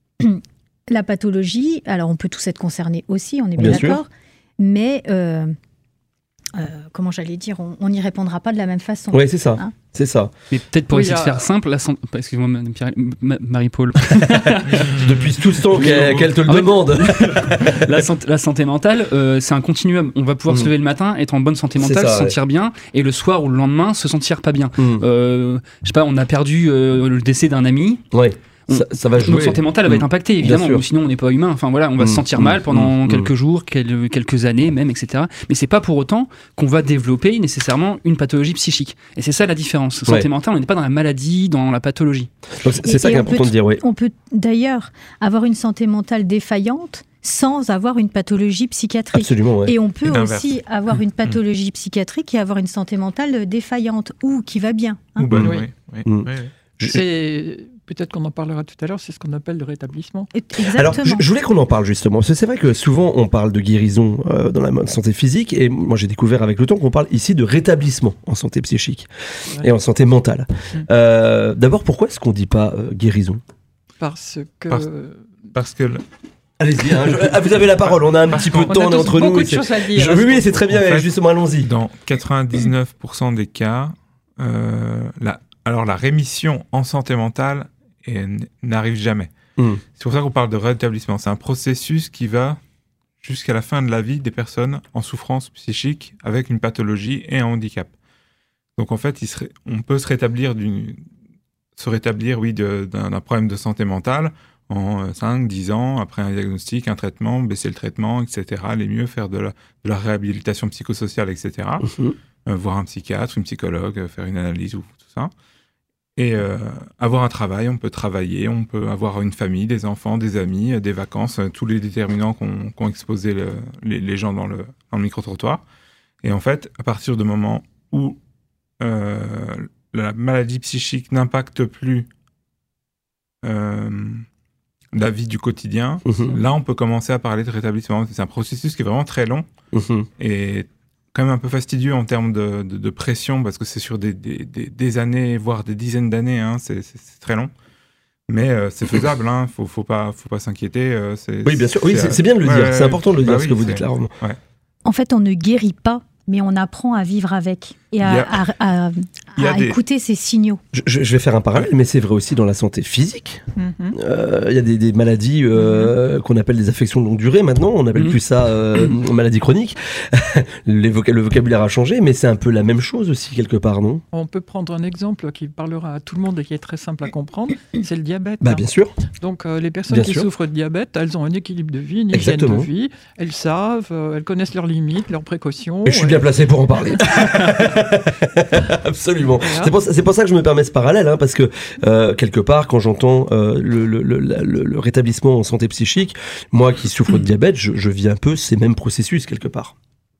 la pathologie, alors on peut tous être concernés aussi, on est bien, Bien sûr. d'accord, mais euh, euh, comment j'allais dire, on n'y répondra pas de la même façon. Oui, c'est ça. Hein. C'est ça. Mais peut-être pour Oui, essayer il y de a- faire simple, la san- excuse-moi, Ma- Pierre- Ma- Marie-Paul. Depuis tout ce temps qu'elle, qu'elle te le En fait, demande. la, santé, la santé mentale, euh, c'est un continuum. On va pouvoir Mm. se lever le matin, être en bonne santé C'est mentale, ça, se sentir bien, et le soir ou le lendemain, se sentir pas bien. Mm. Euh, je sais pas, on a perdu euh, le décès d'un ami. Ouais. On- Ça, ça va jouer. Notre santé mentale elle va Mm. être impactée, Bien évidemment, sûr. ou sinon on n'est pas humain. Enfin voilà, on va Mm. se sentir Mm. mal pendant Mm. quelques jours, quel- quelques années même, et cetera. Mais c'est pas pour autant qu'on va développer nécessairement une pathologie psychique. Et c'est ça la différence. Santé Ouais. mentale, on n'est pas dans la maladie, dans la pathologie. Donc, c'est Et- c'est ça et qui est on peut important de t- dire, oui. On peut d'ailleurs avoir une santé mentale défaillante sans avoir une pathologie psychiatrique. Absolument, ouais. Et on peut Et l'inverse. aussi avoir une pathologie psychiatrique et avoir une santé mentale défaillante ou qui va bien. hein. Ou bonne, Oui. oui. oui, Mm. oui, oui. Je- C'est peut-être qu'on en parlera tout à l'heure. C'est ce qu'on appelle le rétablissement. Et- Alors, Exactement. je, je voulais qu'on en parle justement, parce que c'est vrai que souvent on parle de guérison euh, dans la santé physique, et moi j'ai découvert avec le temps qu'on parle ici de rétablissement en santé psychique Ouais. et en santé mentale. Mm. Euh, D'abord, pourquoi est-ce qu'on dit pas euh, guérison? Parce que Parce- Parce que le- Allez-y, hein, je- ah, vous avez la parole, on a un petit peu de temps, on est entre nous. et c'est- Je- oui, oui, c'est très bien, En fait, justement, allons-y. Dans quatre-vingt-dix-neuf pour cent des cas, euh, la, alors la rémission en santé mentale est- n'arrive jamais. Mm. C'est pour ça qu'on parle de rétablissement. C'est un processus qui va jusqu'à la fin de la vie des personnes en souffrance psychique avec une pathologie et un handicap. Donc en fait, il serait, on peut se rétablir, d'une, se rétablir oui, de, d'un, d'un problème de santé mentale en cinq dix ans, après un diagnostic, un traitement, baisser le traitement, et cetera. Les mieux, faire de la, de la réhabilitation psychosociale, et cetera. Mm-hmm. Euh, voir un psychiatre, une psychologue, euh, faire une analyse ou tout ça. Et euh, avoir un travail, on peut travailler, on peut avoir une famille, des enfants, des amis, euh, des vacances, euh, tous les déterminants qu'ont, qu'ont exposé le, les, les gens dans le, dans le micro-trottoir. Et en fait, à partir du moment où euh, la maladie psychique n'impacte plus euh, la vie du quotidien, Mhm. là, on peut commencer à parler de rétablissement. C'est un processus qui est vraiment très long Mhm. et quand même un peu fastidieux en termes de, de, de pression, parce que c'est sur des, des, des, des années, voire des dizaines d'années, hein, c'est, c'est, c'est très long. Mais euh, c'est faisable, il hein, ne faut, faut pas, faut pas s'inquiéter. Euh, c'est, Oui, bien sûr. Oui, c'est- c'est bien de le dire. C'est important de le dire, ce que vous dites là, vraiment. Ouais. En fait, on ne guérit pas, mais on apprend à vivre avec et à, Il y a- à- à- il y a à des- écouter ces signaux. Je, je- je vais faire un parallèle, mais c'est vrai aussi dans la santé physique. Mhm. Euh, Il y a des, des maladies euh, qu'on appelle des affections de longue durée. Maintenant, on n'appelle Mhm. plus ça euh, maladie chronique. Les voca- le vocabulaire a changé, mais c'est un peu la même chose aussi quelque part, non? On peut prendre un exemple qui parlera à tout le monde et qui est très simple à comprendre, c'est le diabète. Bah, bien sûr. Donc euh, les personnes Bien qui sûr. souffrent de diabète, elles ont un équilibre de vie, une hygiène Exactement. de vie, elles savent, euh, elles connaissent leurs limites, leurs précautions. Et je suis bien placé pour en parler. Absolument. C'est pour, ça- c'est pour ça que je me permets ce parallèle, hein, parce que euh, quelque part, quand j'entends euh, le, le, le, le- le rétablissement en santé psychique, moi qui souffre de diabète, je, je vis un peu ces mêmes processus quelque part.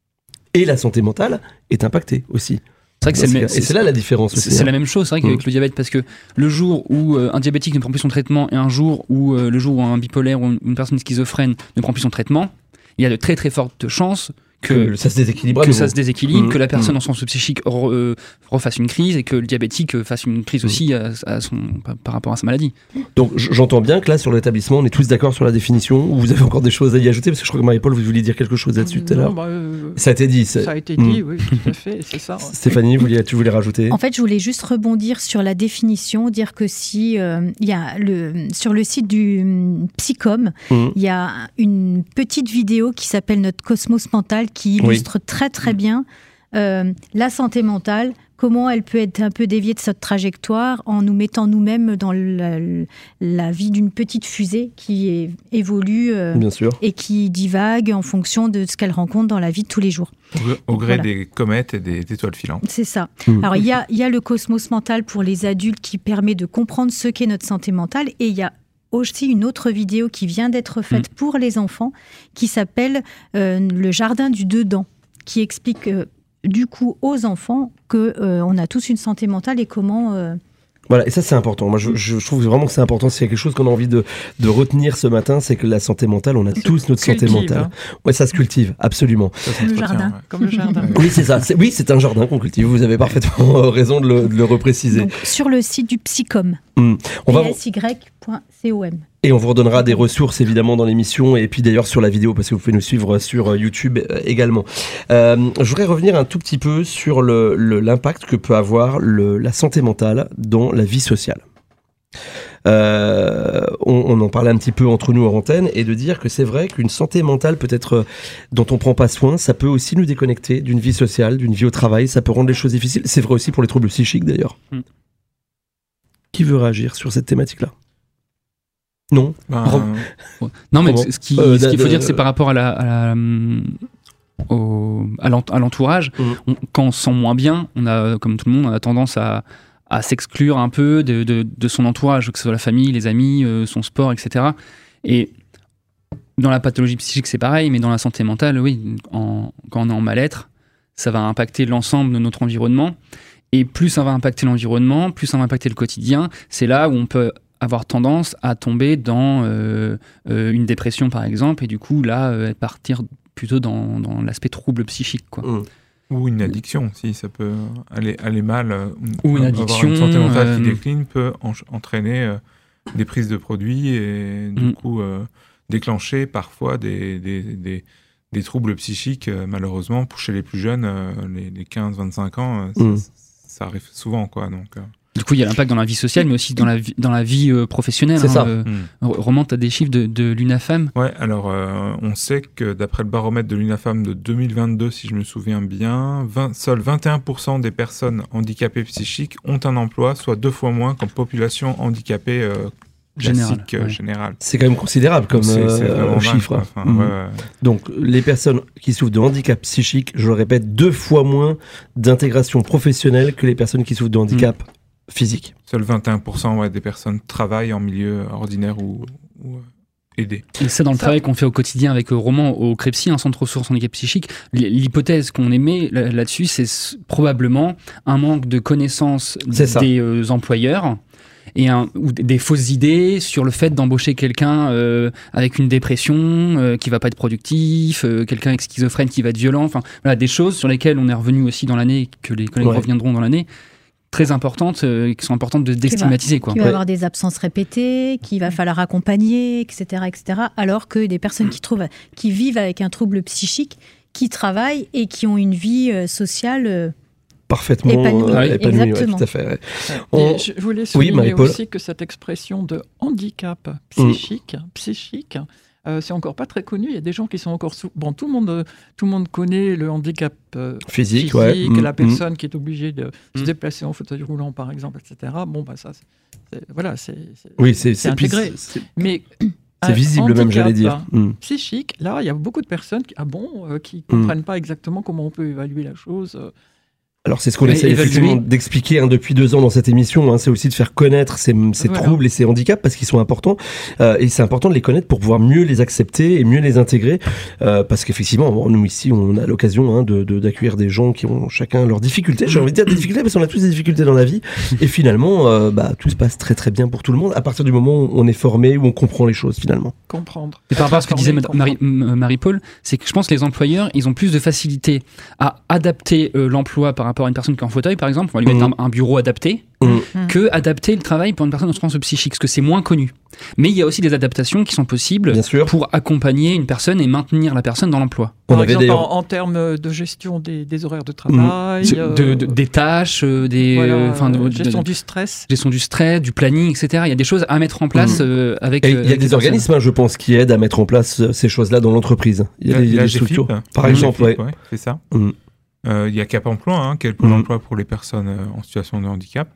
Et la santé mentale est impactée aussi. C'est vrai que c'est, Dans le ce même- cas. Et c'est là la différence c'est- aussi. C'est hein. la même chose, c'est vrai qu'avec Mm. le diabète, parce que le jour où euh, un diabétique ne prend plus son traitement et un jour où euh, le jour où un bipolaire ou une, une personne schizophrène ne prend plus son traitement, il y a de très très fortes chances que, Que ça se déséquilibre à que nouveau. ça se déséquilibre, Mm. que la personne Mm. en sens psychique re- euh, refasse une crise et que le diabétique euh, fasse une Mm. crise aussi à, à son, par, par rapport à sa maladie. Donc j- j'entends bien que là, sur l'établissement, on est tous d'accord sur la définition, ou vous avez encore des choses à y ajouter, parce que je crois que Marie-Paul, vous vouliez dire quelque chose là-dessus tout à Non, l'heure. bah, euh, Ça a été dit. c'est- Ça a été dit, Mm. oui, tout à fait, c'est ça. Stéphanie, vous vouliez- tu voulais rajouter? En fait, je voulais juste rebondir sur la définition, dire que si euh, il y a le sur le site du hum, Psycom, Mhm. il y a une petite vidéo qui s'appelle Notre Cosmos mental qui Oui. illustre très très bien euh, la santé mentale, comment elle peut être un peu déviée de cette trajectoire en nous mettant nous-mêmes dans la, la vie d'une petite fusée qui est- évolue euh, Bien sûr. et qui divague en fonction de ce qu'elle rencontre dans la vie de tous les jours. Au, au gré Voilà. des comètes et des étoiles filantes. C'est ça. Mmh. Alors, il y a, il y a le cosmos mental pour les adultes qui permet de comprendre ce qu'est notre santé mentale. Et il y a aussi une autre vidéo qui vient d'être faite Mmh. pour les enfants qui s'appelle euh, Le jardin du dedans, qui explique euh, du coup aux enfants qu'on a tous une santé mentale et comment... euh, Voilà, et ça c'est important. Moi je, je trouve vraiment que c'est important. S'il y a quelque chose qu'on a envie de, de retenir ce matin, c'est que la santé mentale, on a tous notre santé cultive, mentale. hein. Ouais, ça se cultive, absolument. Comme le jardin. Comme le jardin. Oui, c'est ça. C'est- oui, c'est un jardin qu'on cultive. Vous avez parfaitement euh, raison de le, de le repréciser. donc, sur le site du Psycom, Hmm. On va, p s y point com. et on vous redonnera des ressources évidemment dans l'émission et puis d'ailleurs sur la vidéo parce que vous pouvez nous suivre sur euh, YouTube euh, également. Euh, je voudrais revenir un tout petit peu sur le- le- l'impact que peut avoir le- la santé mentale dans la vie sociale. Euh, on, on en parlait un petit peu entre nous en antenne et de dire que c'est vrai qu'une santé mentale peut-être euh, dont on prend pas soin, ça peut aussi nous déconnecter d'une vie sociale, d'une vie au travail, ça peut rendre les choses difficiles. C'est vrai aussi pour les troubles psychiques d'ailleurs. Mm. Qui veut réagir sur cette thématique-là? Non. Ben, Ro- Non, mais Comment ce qui- Euh, ce qu'il faut de- dire, c'est par rapport à la, à la, hum, au- à l'ent- à l'entourage. Mhm. On- quand on se sent moins bien, on a, comme tout le monde, on a tendance à, à s'exclure un peu de, de- de son entourage, que ce soit la famille, les amis, euh, son sport, et cetera. Et dans la pathologie psychique, c'est pareil, mais dans la santé mentale, oui, en- quand on est en mal-être, ça va impacter l'ensemble de notre environnement. Et plus ça va impacter l'environnement, plus ça va impacter le quotidien. C'est là où on peut avoir tendance à tomber dans euh, euh, une dépression, par exemple, et du coup, là, euh, partir plutôt dans, dans l'aspect trouble psychique, quoi. Mm. Ou une addiction, si ça peut aller, aller mal. euh, Ou une avoir addiction, Une santé mentale euh, qui décline peut en- entraîner euh, des prises de produits et du Mm. coup euh, déclencher parfois des, des, des, des troubles psychiques, euh, malheureusement, pour chez les plus jeunes, euh, les, les quinze vingt-cinq ans, euh, Mmh. ça, ça arrive souvent, quoi. Donc, euh. Du coup, il y a l'impact dans la vie sociale, mais aussi dans la vie, dans la vie euh, professionnelle. C'est hein, ça. euh, Mmh. Remonte à des chiffres de, de l'UNAFAM. Ouais, alors euh, on sait que d'après le baromètre de l'UNAFAM de deux mille vingt-deux, si je me souviens bien, vingt, seuls vingt et un pour cent des personnes handicapées psychiques ont un emploi, soit deux fois moins qu'en population handicapée euh, Général, classique euh, ouais. générale. C'est quand même considérable comme C'est- c'est euh, vraiment dingue, chiffre. quoi. Enfin, Mhm. ouais, ouais. Donc, les personnes qui souffrent de handicap psychique, je le répète, deux fois moins d'intégration professionnelle que les personnes qui souffrent de handicap physique. Seuls vingt et un pour cent ouais, des personnes travaillent en milieu ordinaire ou, ou euh, aidé. Et c'est dans le travail qu'on fait au quotidien avec euh, Roman au CREPSI, un centre ressources handicap psychique. L- L'hypothèse qu'on émet là- là-dessus, c'est s- probablement un manque de connaissance C'est ça. des euh, employeurs et un, ou d- des fausses idées sur le fait d'embaucher quelqu'un euh, avec une dépression, euh, qui va pas être productif, euh, quelqu'un avec schizophrène qui va être violent. Enfin, voilà, des choses sur lesquelles on est revenu aussi dans l'année, que les collègues Ouais. reviendront dans l'année, très importantes, euh, qui sont importantes de déstigmatiser. Quoi. Qui va avoir des absences répétées, qu'il va falloir accompagner, et cetera, et cetera. Alors que des personnes qui, trouvent, qui vivent avec un trouble psychique, qui travaillent et qui ont une vie euh, euh, euh, Parfaitement épanouie. euh, épanouie, ouais, Exactement. tout à fait. ouais. Et On- je voulais Oui, souligner Marie-Paul. aussi que cette expression de handicap psychique, psychique euh, c'est encore pas très connu. Il y a des gens qui sont encore sous... Bon, tout le monde, euh, tout le monde connaît le handicap euh, Physique, ouais. Mm, la mm. personne qui est obligée de se Mm. déplacer en fauteuil roulant, par exemple, et cetera. Bon, bah ça, c'est, c'est- voilà, c'est, c'est, Oui, c'est- c'est c'est plus- intégré. c'est- Mais c'est un visible même, handicap, j'allais dire. hein, Mm. Psychique, là, il y a beaucoup de personnes qui, ah bon, euh, qui Mm. comprennent pas exactement comment on peut évaluer la chose. euh, Alors c'est ce qu'on Et essaie évaluer. effectivement d'expliquer hein, depuis deux ans dans cette émission, hein, c'est aussi de faire connaître ces, ces Voilà. troubles et ces handicaps parce qu'ils sont importants euh, et c'est important de les connaître pour pouvoir mieux les accepter et mieux les intégrer euh, parce qu'effectivement bon, nous ici on a l'occasion hein, de, de, d'accueillir des gens qui ont chacun leurs difficultés, j'ai envie de dire des difficultés parce qu'on a tous des difficultés dans la vie et finalement euh, bah, tout se passe très très bien pour tout le monde à partir du moment où on est formé, où on comprend les choses finalement. comprendre. Et par rapport à ce que disait Informer, Marie- M- Marie-Paul, c'est que je pense que les employeurs, ils ont plus de facilité à adapter euh, l'emploi par rapport à une personne qui est en fauteuil, par exemple, on va lui mettre Mmh. un, un bureau adapté, Mmh. que adapter le travail pour une personne en souffrance psychique, parce que c'est moins connu. Mais il y a aussi des adaptations qui sont possibles Bien sûr. pour accompagner une personne et maintenir la personne dans l'emploi. On Par avait exemple, d'ailleurs- en, en termes de gestion des, des horaires de travail, De- euh, de- de- des tâches, euh, des, voilà, euh, enfin, de- euh, de- gestion de- du stress. gestion du stress, du planning, et cetera. Il y a des choses à mettre en place Mmh. euh, avec. Et il euh, y a avec les des personnes. organismes, hein, je pense, qui aident à mettre en place euh, ces choses-là dans l'entreprise. Il y a La- des, il y a la des G F I P, structures. hein. Par La exemple, G F I P, ouais. ouais, c'est ça. Mm. Euh, Il y a Cap Emploi, hein, qui est le pôle Mm. emploi pour les personnes euh, en situation de handicap.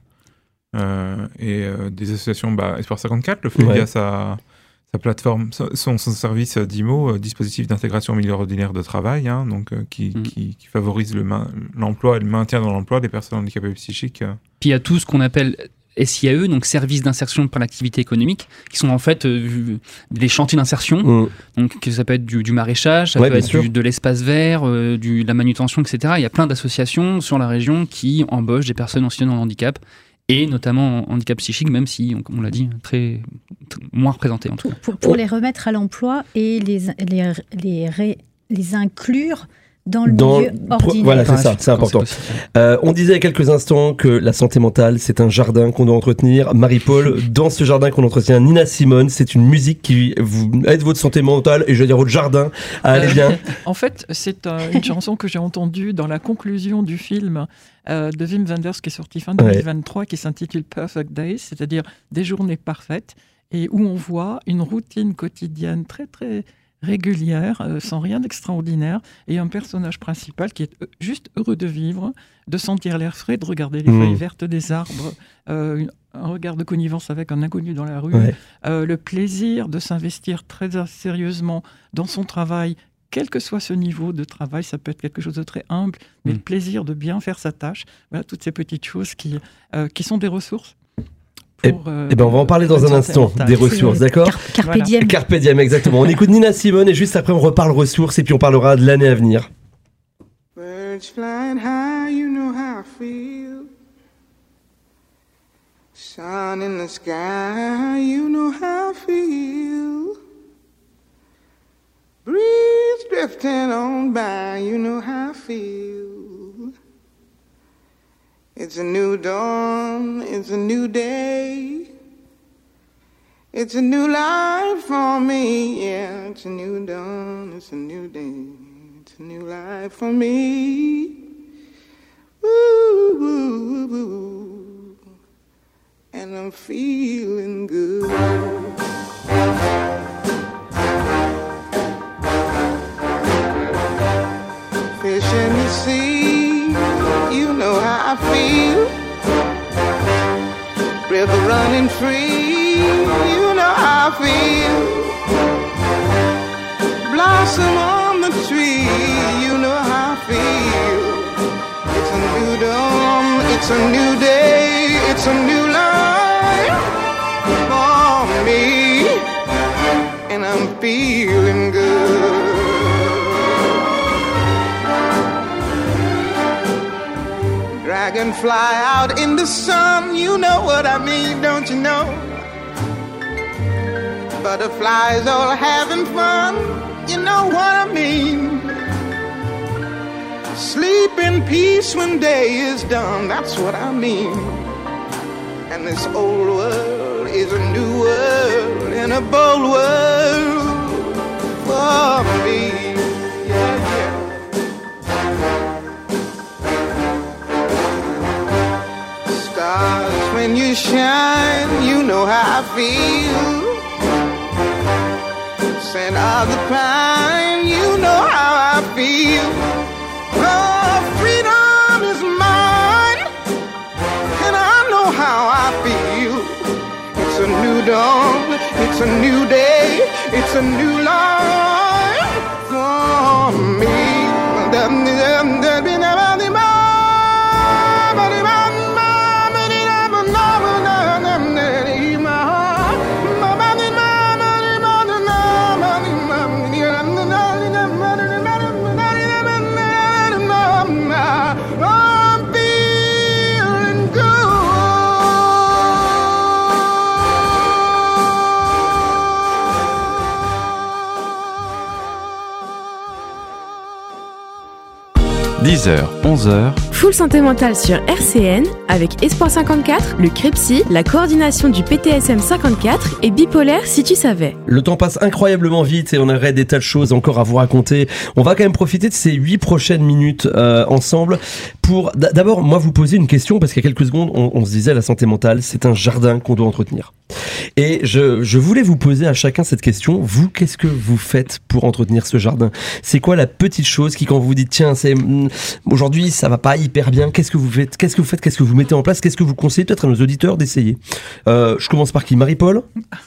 Euh, et euh, des associations, bah, Espoir cinquante-quatre le fait Ouais. via sa, sa plateforme, son, son service euh, D I M O, euh, dispositif d'intégration au milieu ordinaire de travail, hein, donc, euh, qui, Mm. qui, qui favorise le main- l'emploi et le maintien dans l'emploi des personnes handicapées psychiques. euh. Puis il y a tout ce qu'on appelle S I A E, donc services d'insertion par l'activité économique, qui sont en fait euh, des chantiers d'insertion. Mm. Donc que ça peut être du, du maraîchage, ça Ouais, peut bien être sûr. du- de l'espace vert, euh, du, de la manutention, et cetera. Il y a plein d'associations sur la région qui embauchent des personnes en situation de handicap, et notamment en handicap psychique, même si, on, on l'a dit, très, très- moins représenté en tout cas. Pour, pour les remettre à l'emploi et les, les, les, ré- les inclure dans le Dans- milieu pro- ordinaire. Voilà, c'est Par la ça, suite, c'est quand important. c'est possible. Euh, on disait il y a quelques instants que la santé mentale, c'est un jardin qu'on doit entretenir. Marie-Paul, dans ce jardin qu'on entretient, Nina Simone, c'est une musique qui vous aide votre santé mentale et je veux dire votre jardin à aller bien. Euh, en fait, c'est euh, une chanson que j'ai entendue dans la conclusion du film euh, de Wim Wenders qui est sorti fin deux mille vingt-trois, qui s'intitule Perfect Days, c'est-à-dire des journées parfaites, et où on voit une routine quotidienne très très régulière, euh, sans rien d'extraordinaire, et un personnage principal qui est euh, juste heureux de vivre, de sentir l'air frais, de regarder les Mmh. feuilles vertes des arbres, euh, une- un regard de connivence avec un inconnu dans la rue, Ouais. euh, le plaisir de s'investir très sérieusement dans son travail, quel que soit ce niveau de travail, ça peut être quelque chose de très humble, mais Mm. le plaisir de bien faire sa tâche, voilà, toutes ces petites choses qui, euh, qui sont des ressources. Et, pour, euh, eh ben on va en parler dans une un santé instant, mentale. des ressources, d'accord Car- Carpe Voilà. diem. Carpe diem, exactement. On écoute Nina Simone et juste après on reparle ressources et puis on parlera de l'année à venir. Birds flying high, you know how I feel. Sun in the sky, you know how I feel. Breeze drifting on by, you know how I feel. It's a new dawn, it's a new day. It's a new life for me, yeah. It's a new dawn, it's a new day. It's a new life for me. Ooh, ooh, ooh. And I'm feeling good. Fish in the sea, you know how I feel. River running free, you know how I feel. Blossom on the tree, you know how I feel. It's a new dawn, it's a new day, it's a new life for me. And I'm feeling good. Dragonfly out in the sun, you know what I mean, don't you know? Butterflies all having fun, you know what I mean. Sleep in peace when day is done, that's what I mean. And this old world is a new world and a bold world for me. Yeah, yeah. Stars, when you shine, you know how I feel. Scent of the pine, you know how I feel. Oh, freedom is mine, and I know how I feel. It's a new dawn, it's a new day, it's a new life for me. dix heures, onze heures. Full Santé Mentale sur R C N avec Espoir cinquante-quatre, le CREPSI, la coordination du P T S M cinquante-quatre et Bipolaire si tu savais. Le temps passe incroyablement vite et on aurait des tas de choses encore à vous raconter. On va quand même profiter de ces huit prochaines minutes euh, ensemble pour d- d'abord moi vous poser une question parce qu'il y a quelques secondes on, on se disait la santé mentale c'est un jardin qu'on doit entretenir. Et je, je voulais vous poser à chacun cette question. Vous, qu'est-ce que vous faites pour entretenir ce jardin ? C'est quoi la petite chose qui, quand vous vous dites, tiens, c'est, aujourd'hui, ça va pas hyper bien, qu'est-ce que vous faites ? Qu'est-ce que vous faites ? Qu'est-ce que vous mettez en place ? Qu'est-ce que vous conseillez peut-être à nos auditeurs d'essayer ? euh, Je commence par qui ? Marie-Paul ?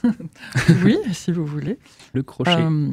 Oui, si vous voulez. Le crochet. Euh,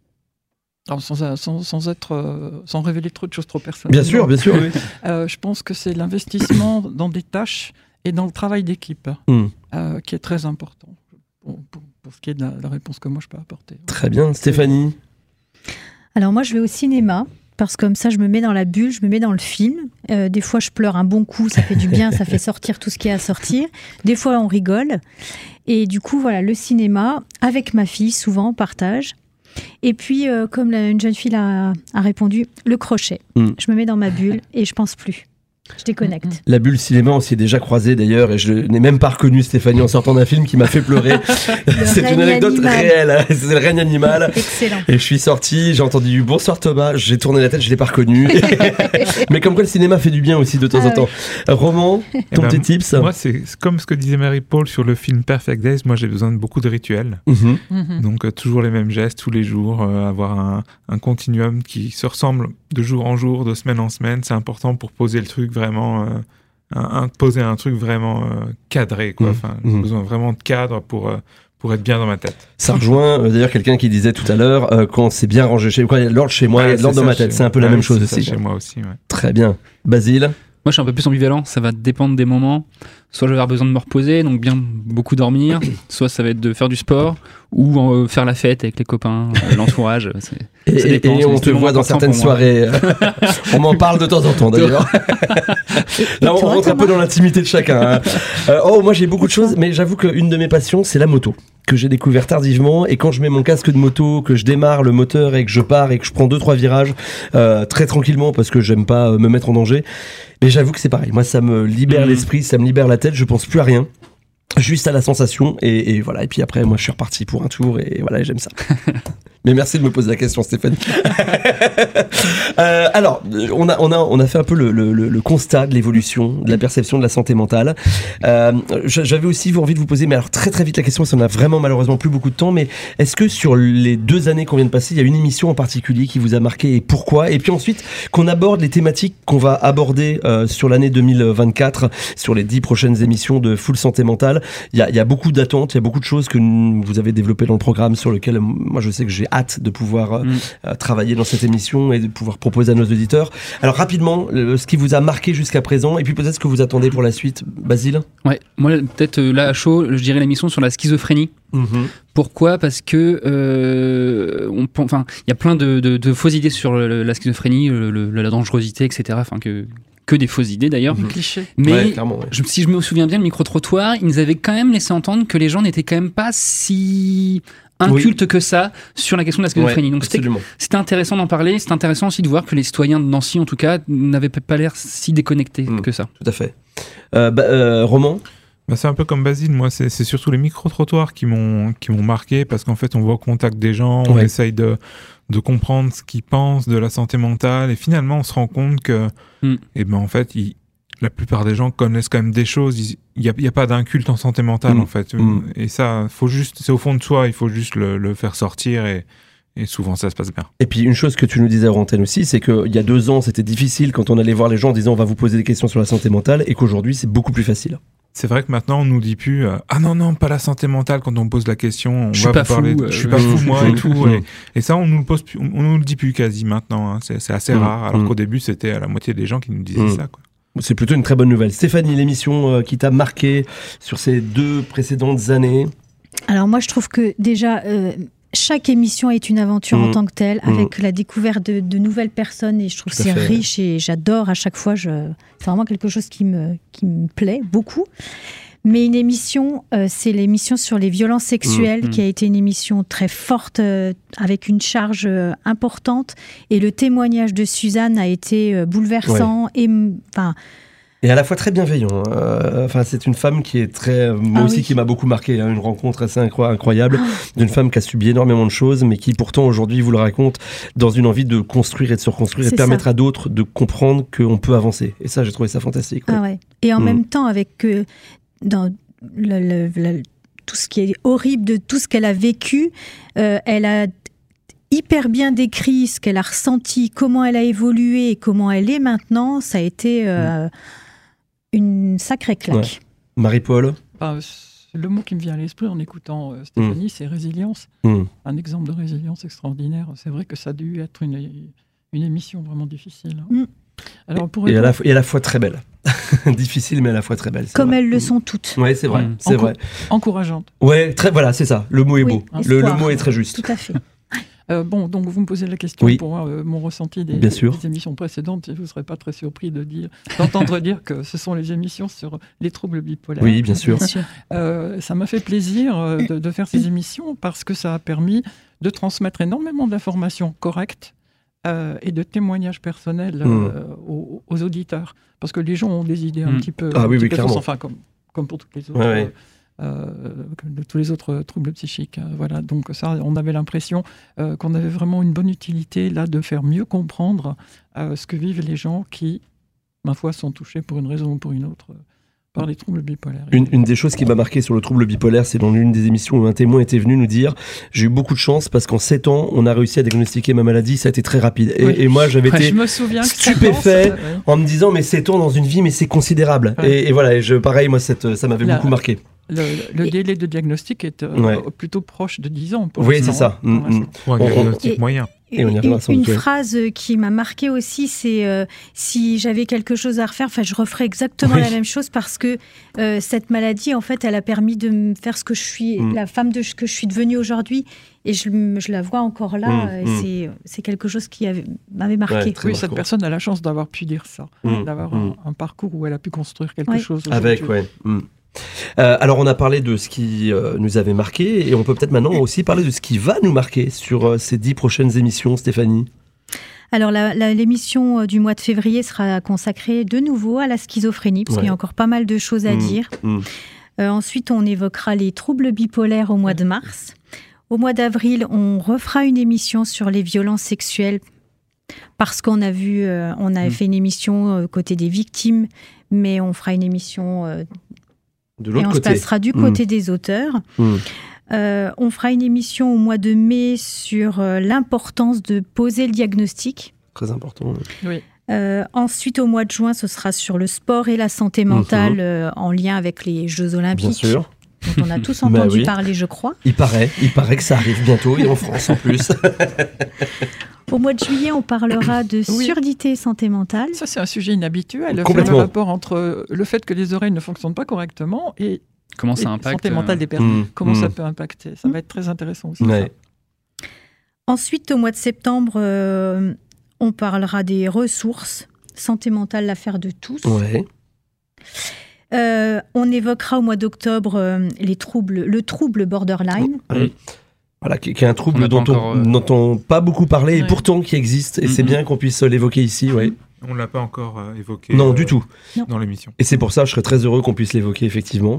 alors sans, sans, sans, être, euh, sans révéler trop de choses trop personnelles. Bien sûr, bien sûr. Oui. Euh, je pense que c'est l'investissement dans des tâches et dans le travail d'équipe mmh. euh, qui est très important pour, pour, pour ce qui est de la, la réponse que moi je peux apporter. Très bien. Stéphanie ? Alors moi je vais au cinéma parce que comme ça je me mets dans la bulle, je me mets dans le film. Euh, des fois je pleure un bon coup, ça fait du bien, ça fait sortir tout ce qui est à sortir. Des fois on rigole. Et du coup voilà, le cinéma avec ma fille souvent on partage. Et puis euh, comme la, une jeune fille a, a répondu, le crochet. Mmh. Je me mets dans ma bulle et je pense plus. Je déconnecte. La bulle cinéma, on s'y est déjà croisé d'ailleurs, et je n'ai même pas reconnu Stéphanie en sortant d'un film qui m'a fait pleurer. C'est une anecdote animal. réelle, c'est le règne animal. Excellent. Et je suis sorti, j'ai entendu bonsoir Thomas, j'ai tourné la tête, je l'ai pas reconnu. Mais comme quoi le cinéma fait du bien aussi de temps ah, en temps. Oui. Roman, ton eh ben, petit tips ? Moi, c'est comme ce que disait Marie-Paul sur le film Perfect Days. Moi, j'ai besoin de beaucoup de rituels. Mm-hmm. Mm-hmm. Donc, euh, toujours les mêmes gestes tous les jours, euh, avoir un, un continuum qui se ressemble de jour en jour, de semaine en semaine. C'est important pour poser le truc vraiment, euh, un, un, poser un truc vraiment euh, cadré, quoi. Enfin, mmh. j'ai besoin vraiment de cadre pour, euh, pour être bien dans ma tête. Ça rejoint euh, d'ailleurs quelqu'un qui disait tout à l'heure, euh, quand c'est bien rangé chez moi, quand il y a de l'ordre chez moi, ouais, il y a de l'ordre dans ma tête. C'est un peu ouais, la même chose aussi. Chez moi aussi, ouais. Très bien. Basile ? Moi, je suis un peu plus ambivalent. Ça va dépendre des moments. Soit je vais avoir besoin de me reposer, donc bien beaucoup dormir. Soit ça va être de faire du sport ou euh, faire la fête avec les copains, euh, l'entourage. C'est, et, ça dépend, et on te voit dans certaines soirées. On m'en parle de temps en temps, d'ailleurs. Là, on rentre un peu dans l'intimité de chacun. Hein. Euh, oh, moi, j'ai beaucoup de choses, mais j'avoue qu'une de mes passions, c'est la moto, que j'ai découvert tardivement. Et quand je mets mon casque de moto, que je démarre le moteur et que je pars et que je prends deux trois virages euh, très tranquillement parce que j'aime pas me mettre en danger. Mais j'avoue que c'est pareil. Moi, ça me libère mmh. l'esprit, ça me libère la tête. Je pense plus à rien. juste à la sensation et, et voilà. Et puis après, moi, je suis reparti pour un tour et voilà, j'aime ça. Mais merci de me poser la question, Stéphanie. euh, alors, on a, on, a, on a fait un peu le, le, le constat de l'évolution, de la perception de la santé mentale. Euh, j'avais aussi envie de vous poser, mais alors très très vite la question, parce qu'on a vraiment malheureusement plus beaucoup de temps, mais est-ce que sur les deux années qu'on vient de passer, il y a une émission en particulier qui vous a marqué et pourquoi? Et puis ensuite, qu'on aborde les thématiques qu'on va aborder euh, sur l'année deux mille vingt-quatre, sur les dix prochaines émissions de Full Santé Mentale. Il y a, il y a beaucoup d'attentes, il y a beaucoup de choses que vous avez développées dans le programme sur lequel moi je sais que j'ai hâte de pouvoir mmh. euh, travailler dans cette émission et de pouvoir proposer à nos auditeurs. Alors rapidement, euh, ce qui vous a marqué jusqu'à présent et puis peut-être ce que vous attendez pour la suite, Basile. Ouais, moi peut-être euh, là à chaud, je dirais l'émission sur la schizophrénie. Mmh. Pourquoi ? Parce que euh, on, enfin, il y a plein de, de, de fausses idées sur le, la schizophrénie, le, le, la dangerosité, et cetera. Enfin que que des fausses idées d'ailleurs. Mmh. Cliché. Mais ouais, clairement, ouais. je, si je me souviens bien, le micro-trottoir, ils nous avaient quand même laissé entendre que les gens n'étaient quand même pas si inculte oui. que ça sur la question de la schizophrénie. Ouais, donc c'était, c'était intéressant d'en parler, c'est intéressant aussi de voir que les citoyens de Nancy en tout cas n'avaient pas l'air si déconnectés mmh, que ça. Tout à fait. Euh, bah, euh, Roman bah, c'est un peu comme Basile, moi c'est, c'est surtout les micro-trottoirs qui m'ont, qui m'ont marqué parce qu'en fait on va au contact des gens, on ouais. essaye de, de comprendre ce qu'ils pensent de la santé mentale et finalement on se rend compte que mmh. et ben, en fait ils la plupart des gens connaissent quand même des choses. Il n'y a, y a pas d'inculte en santé mentale, mmh. en fait. Mmh. Et ça, faut juste, c'est au fond de soi, il faut juste le, le faire sortir et, et souvent, ça se passe bien. Et puis, une chose que tu nous disais à Antenne aussi, c'est qu'il y a deux ans, c'était difficile quand on allait voir les gens en disant on va vous poser des questions sur la santé mentale et qu'aujourd'hui, c'est beaucoup plus facile. C'est vrai que maintenant, on nous dit plus euh, ah non, non, pas la santé mentale quand on pose la question. On je va suis vous parler. Fou, de, euh, je suis pas fou, moi, et tout. Et, et ça, on nous le pose plus, on, on nous le dit plus quasi maintenant. Hein. C'est, c'est assez mmh. rare. Alors mmh. qu'au début, c'était à la moitié des gens qui nous disaient mmh. ça, quoi. C'est plutôt une très bonne nouvelle. Stéphanie, l'émission euh, qui t'a marqué sur ces deux précédentes années? Alors moi, je trouve que déjà, euh, chaque émission est une aventure mmh. en tant que telle, avec mmh. la découverte de, de nouvelles personnes, et je trouve que c'est fait. riche, et j'adore à chaque fois. Je... C'est vraiment quelque chose qui me, qui me plaît beaucoup. Mais une émission, euh, c'est l'émission sur les violences sexuelles, mmh. qui a été une émission très forte, euh, avec une charge euh, importante. Et le témoignage de Suzanne a été euh, bouleversant. Ouais. Et, enfin, et à la fois très bienveillant. Euh, enfin, c'est une femme qui est très... Moi ah aussi, oui. qui m'a beaucoup marqué. Hein, une rencontre assez incro- incroyable ah. d'une femme qui a subi énormément de choses, mais qui pourtant, aujourd'hui, vous le raconte, dans une envie de construire et de se reconstruire, c'est et de permettre ça. à d'autres de comprendre qu'on peut avancer. Et ça, j'ai trouvé ça fantastique. Ah ouais. Et en mmh. même temps, avec... Euh, dans le, le, le, tout ce qui est horrible de tout ce qu'elle a vécu, euh, elle a hyper bien décrit ce qu'elle a ressenti, comment elle a évolué et comment elle est maintenant. Ça a été euh, mmh. une sacrée claque. Ouais. Marie-Paul bah, le mot qui me vient à l'esprit en écoutant euh, Stéphanie, mmh. c'est résilience. Mmh. Un exemple de résilience extraordinaire. C'est vrai que ça a dû être une, une émission vraiment difficile. Hein. Mmh. Alors, pour et, à la, et à la fois très belle. Difficile, mais à la fois très belle. Comme vrai. elles le sont toutes. Oui, c'est vrai. Mmh. C'est Encou- vrai. Encourageante. Ouais, très, voilà, c'est ça. Le mot est oui, beau. Le, le mot est très juste. Tout à fait. Euh, bon, donc vous me posez la question oui. pour euh, mon ressenti des, des émissions précédentes. Je ne serais pas très surpris de dire, d'entendre dire que ce sont les émissions sur les troubles bipolaires. Oui, bien sûr. Euh, ça m'a fait plaisir euh, de, de faire ces émissions parce que ça a permis de transmettre énormément d'informations correctes euh, et de témoignages personnels euh, mmh. aux, aux auditeurs. Parce que les gens ont des idées un mmh. petit peu... Ah oui, oui, clairement. Enfin, comme, comme pour toutes les autres... Ouais, ouais. Euh, de tous les autres troubles psychiques. Voilà, donc ça, on avait l'impression euh, qu'on avait vraiment une bonne utilité là de faire mieux comprendre euh, ce que vivent les gens qui, ma foi, sont touchés pour une raison ou pour une autre par les troubles bipolaires. Une, une des choses qui m'a marqué sur le trouble bipolaire, c'est dans l'une des émissions où un témoin était venu nous dire « J'ai eu beaucoup de chance parce qu'en sept ans, on a réussi à diagnostiquer ma maladie, ça a été très rapide. » Et, oui. et moi, j'avais ouais, été stupéfait pense, ouais. en me disant « Mais sept ans dans une vie, mais c'est considérable. Ouais. » et, et voilà, et je, pareil, moi, cette, ça m'avait Là, beaucoup marqué. Le, le délai de diagnostic est euh, ouais. plutôt proche de dix ans. Pour oui, c'est ça. Pour mmh, pour un diagnostic et, moyen. Et, et on y une une phrase qui m'a marquée aussi, c'est euh, si j'avais quelque chose à refaire, enfin, je referais exactement oui. la même chose parce que euh, cette maladie, en fait, elle a permis de me faire ce que je suis, mmh. la femme de, que je suis devenue aujourd'hui. Et je, je la vois encore là. Mmh, et mmh. C'est, c'est quelque chose qui avait, m'avait marqué. Ouais, oui, cette personne a la chance d'avoir pu dire ça, mmh, d'avoir mmh. Un, un parcours où elle a pu construire quelque ouais. chose. Avec, oui. Mmh. Euh, alors on a parlé de ce qui euh, nous avait marqué et on peut peut-être maintenant aussi parler de ce qui va nous marquer sur euh, ces dix prochaines émissions, Stéphanie. Alors la, la, l'émission du mois de février sera consacrée de nouveau à la schizophrénie parce ouais. qu'il y a encore pas mal de choses à mmh, dire. Mmh. Euh, ensuite, on évoquera les troubles bipolaires au mois de mars. Au mois d'avril, on refera une émission sur les violences sexuelles parce qu'on a vu, euh, on a mmh. fait une émission euh, côté des victimes, mais on fera une émission euh, de l'autre et on côté. se passera du côté mmh. des auteurs. Mmh. Euh, on fera une émission au mois de mai sur euh, l'importance de poser le diagnostic. Très important. Oui. Euh, ensuite, au mois de juin, ce sera sur le sport et la santé mentale mmh. euh, en lien avec les Jeux Olympiques. Bien sûr. dont on a tous entendu bah oui. parler, je crois. Il paraît, il paraît que ça arrive bientôt, et en France en plus. Au mois de juillet, on parlera de Oui. surdité et santé mentale. Ça, c'est un sujet inhabituel. Complètement. Faire le rapport entre le fait que les oreilles ne fonctionnent pas correctement et Comment ça la impacte santé mentale des personnes. Mmh. Comment Mmh. ça peut impacter. Ça va être très intéressant aussi. Ouais. Ensuite, au mois de septembre, euh, on parlera des ressources. Santé mentale, l'affaire de tous. Ouais. Euh, on évoquera au mois d'octobre euh, les troubles, le trouble borderline. Ouais. Voilà, qui, qui est un On trouble n'a dont pas encore, on euh, n'entend pas beaucoup parler, et Ouais. pourtant qui existe, et Mhm. c'est bien qu'on puisse l'évoquer ici. Ouais. On ne l'a pas encore euh, évoqué. Non, euh, du tout. Dans l'émission. Et c'est pour ça que je serais très heureux qu'on puisse l'évoquer, effectivement.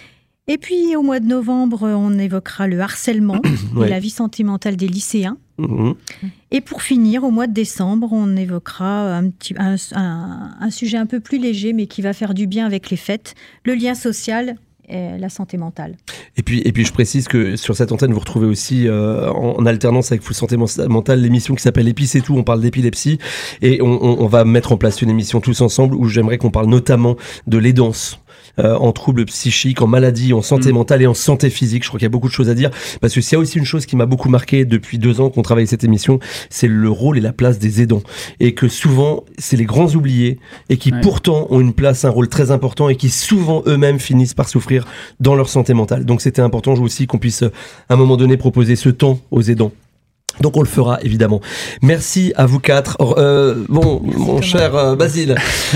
Et puis, au mois de novembre, on évoquera le harcèlement Ouais. et la vie sentimentale des lycéens. Mhm. Et pour finir, au mois de décembre, on évoquera un, petit, un, un- un sujet un peu plus léger, mais qui va faire du bien avec les fêtes, le lien social et la santé mentale. Et puis, et puis je précise que sur cette antenne, vous retrouvez aussi euh, en, en alternance avec Full Santé Mentale l'émission qui s'appelle Épice et tout, on parle d'épilepsie, et on, on, on va mettre en place une émission tous ensemble où j'aimerais qu'on parle notamment de l'aidance. Euh, en troubles psychiques, en maladies, en santé Mmh. mentale et en santé physique. Je crois qu'il y a beaucoup de choses à dire, parce que s'il y a aussi une chose qui m'a beaucoup marqué depuis deux ans qu'on travaille cette émission, c'est le rôle et la place des aidants. Et que souvent, c'est les grands oubliés, et qui Ouais. pourtant ont une place, un rôle très important, et qui souvent eux-mêmes finissent par souffrir dans leur santé mentale. Donc c'était important aussi qu'on puisse, à un moment donné, proposer ce temps aux aidants. Donc on le fera évidemment. Merci à vous quatre. Euh, bon, mon cher euh, Basile,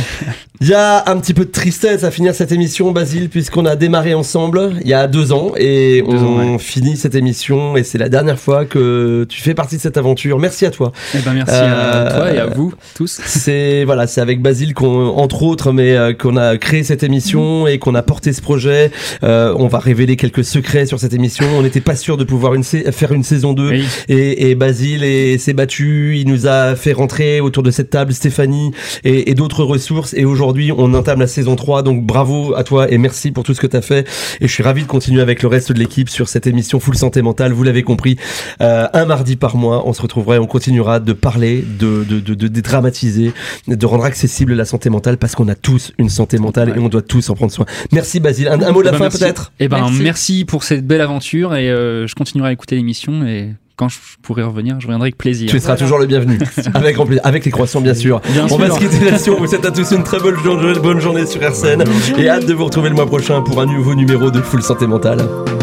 il y a un petit peu de tristesse à finir cette émission, Basile, puisqu'on a démarré ensemble il y a deux ans et Deux on ans, ouais. finit cette émission et c'est la dernière fois que tu fais partie de cette aventure. Merci à toi. Eh ben, merci Euh, à toi et à vous tous. C'est voilà, c'est avec Basile qu'on, entre autres, mais euh, qu'on a créé cette émission et qu'on a porté ce projet. Euh, on va révéler quelques secrets sur cette émission. On n'était pas sûr de pouvoir une sa- faire une saison deux. Oui. Et, et Basile et, s'est battu, il nous a fait rentrer autour de cette table Stéphanie et, et d'autres ressources, et aujourd'hui on entame la saison trois, donc bravo à toi et merci pour tout ce que tu as fait, et je suis ravi de continuer avec le reste de l'équipe sur cette émission Full Santé Mentale. Vous l'avez compris, euh, un mardi par mois on se retrouvera et on continuera de parler, de, de, de, de dédramatiser, de rendre accessible la santé mentale, parce qu'on a tous une santé mentale et on doit tous en prendre soin. Merci Basile, un, un mot de la Eh ben, fin merci. peut-être. Eh ben, Merci. merci. pour cette belle aventure, et euh, je continuerai à écouter l'émission, et quand je pourrai revenir, je reviendrai avec plaisir. Tu seras toujours le bienvenu. Avec, grand plaisir. Avec les croissants, bien sûr. Bien on sûr. va se quitter là-dessus. On vous souhaite à tous une très bonne journée, bonne journée sur R C N. Et hâte de vous retrouver le mois prochain pour un nouveau numéro de Full Santé Mentale.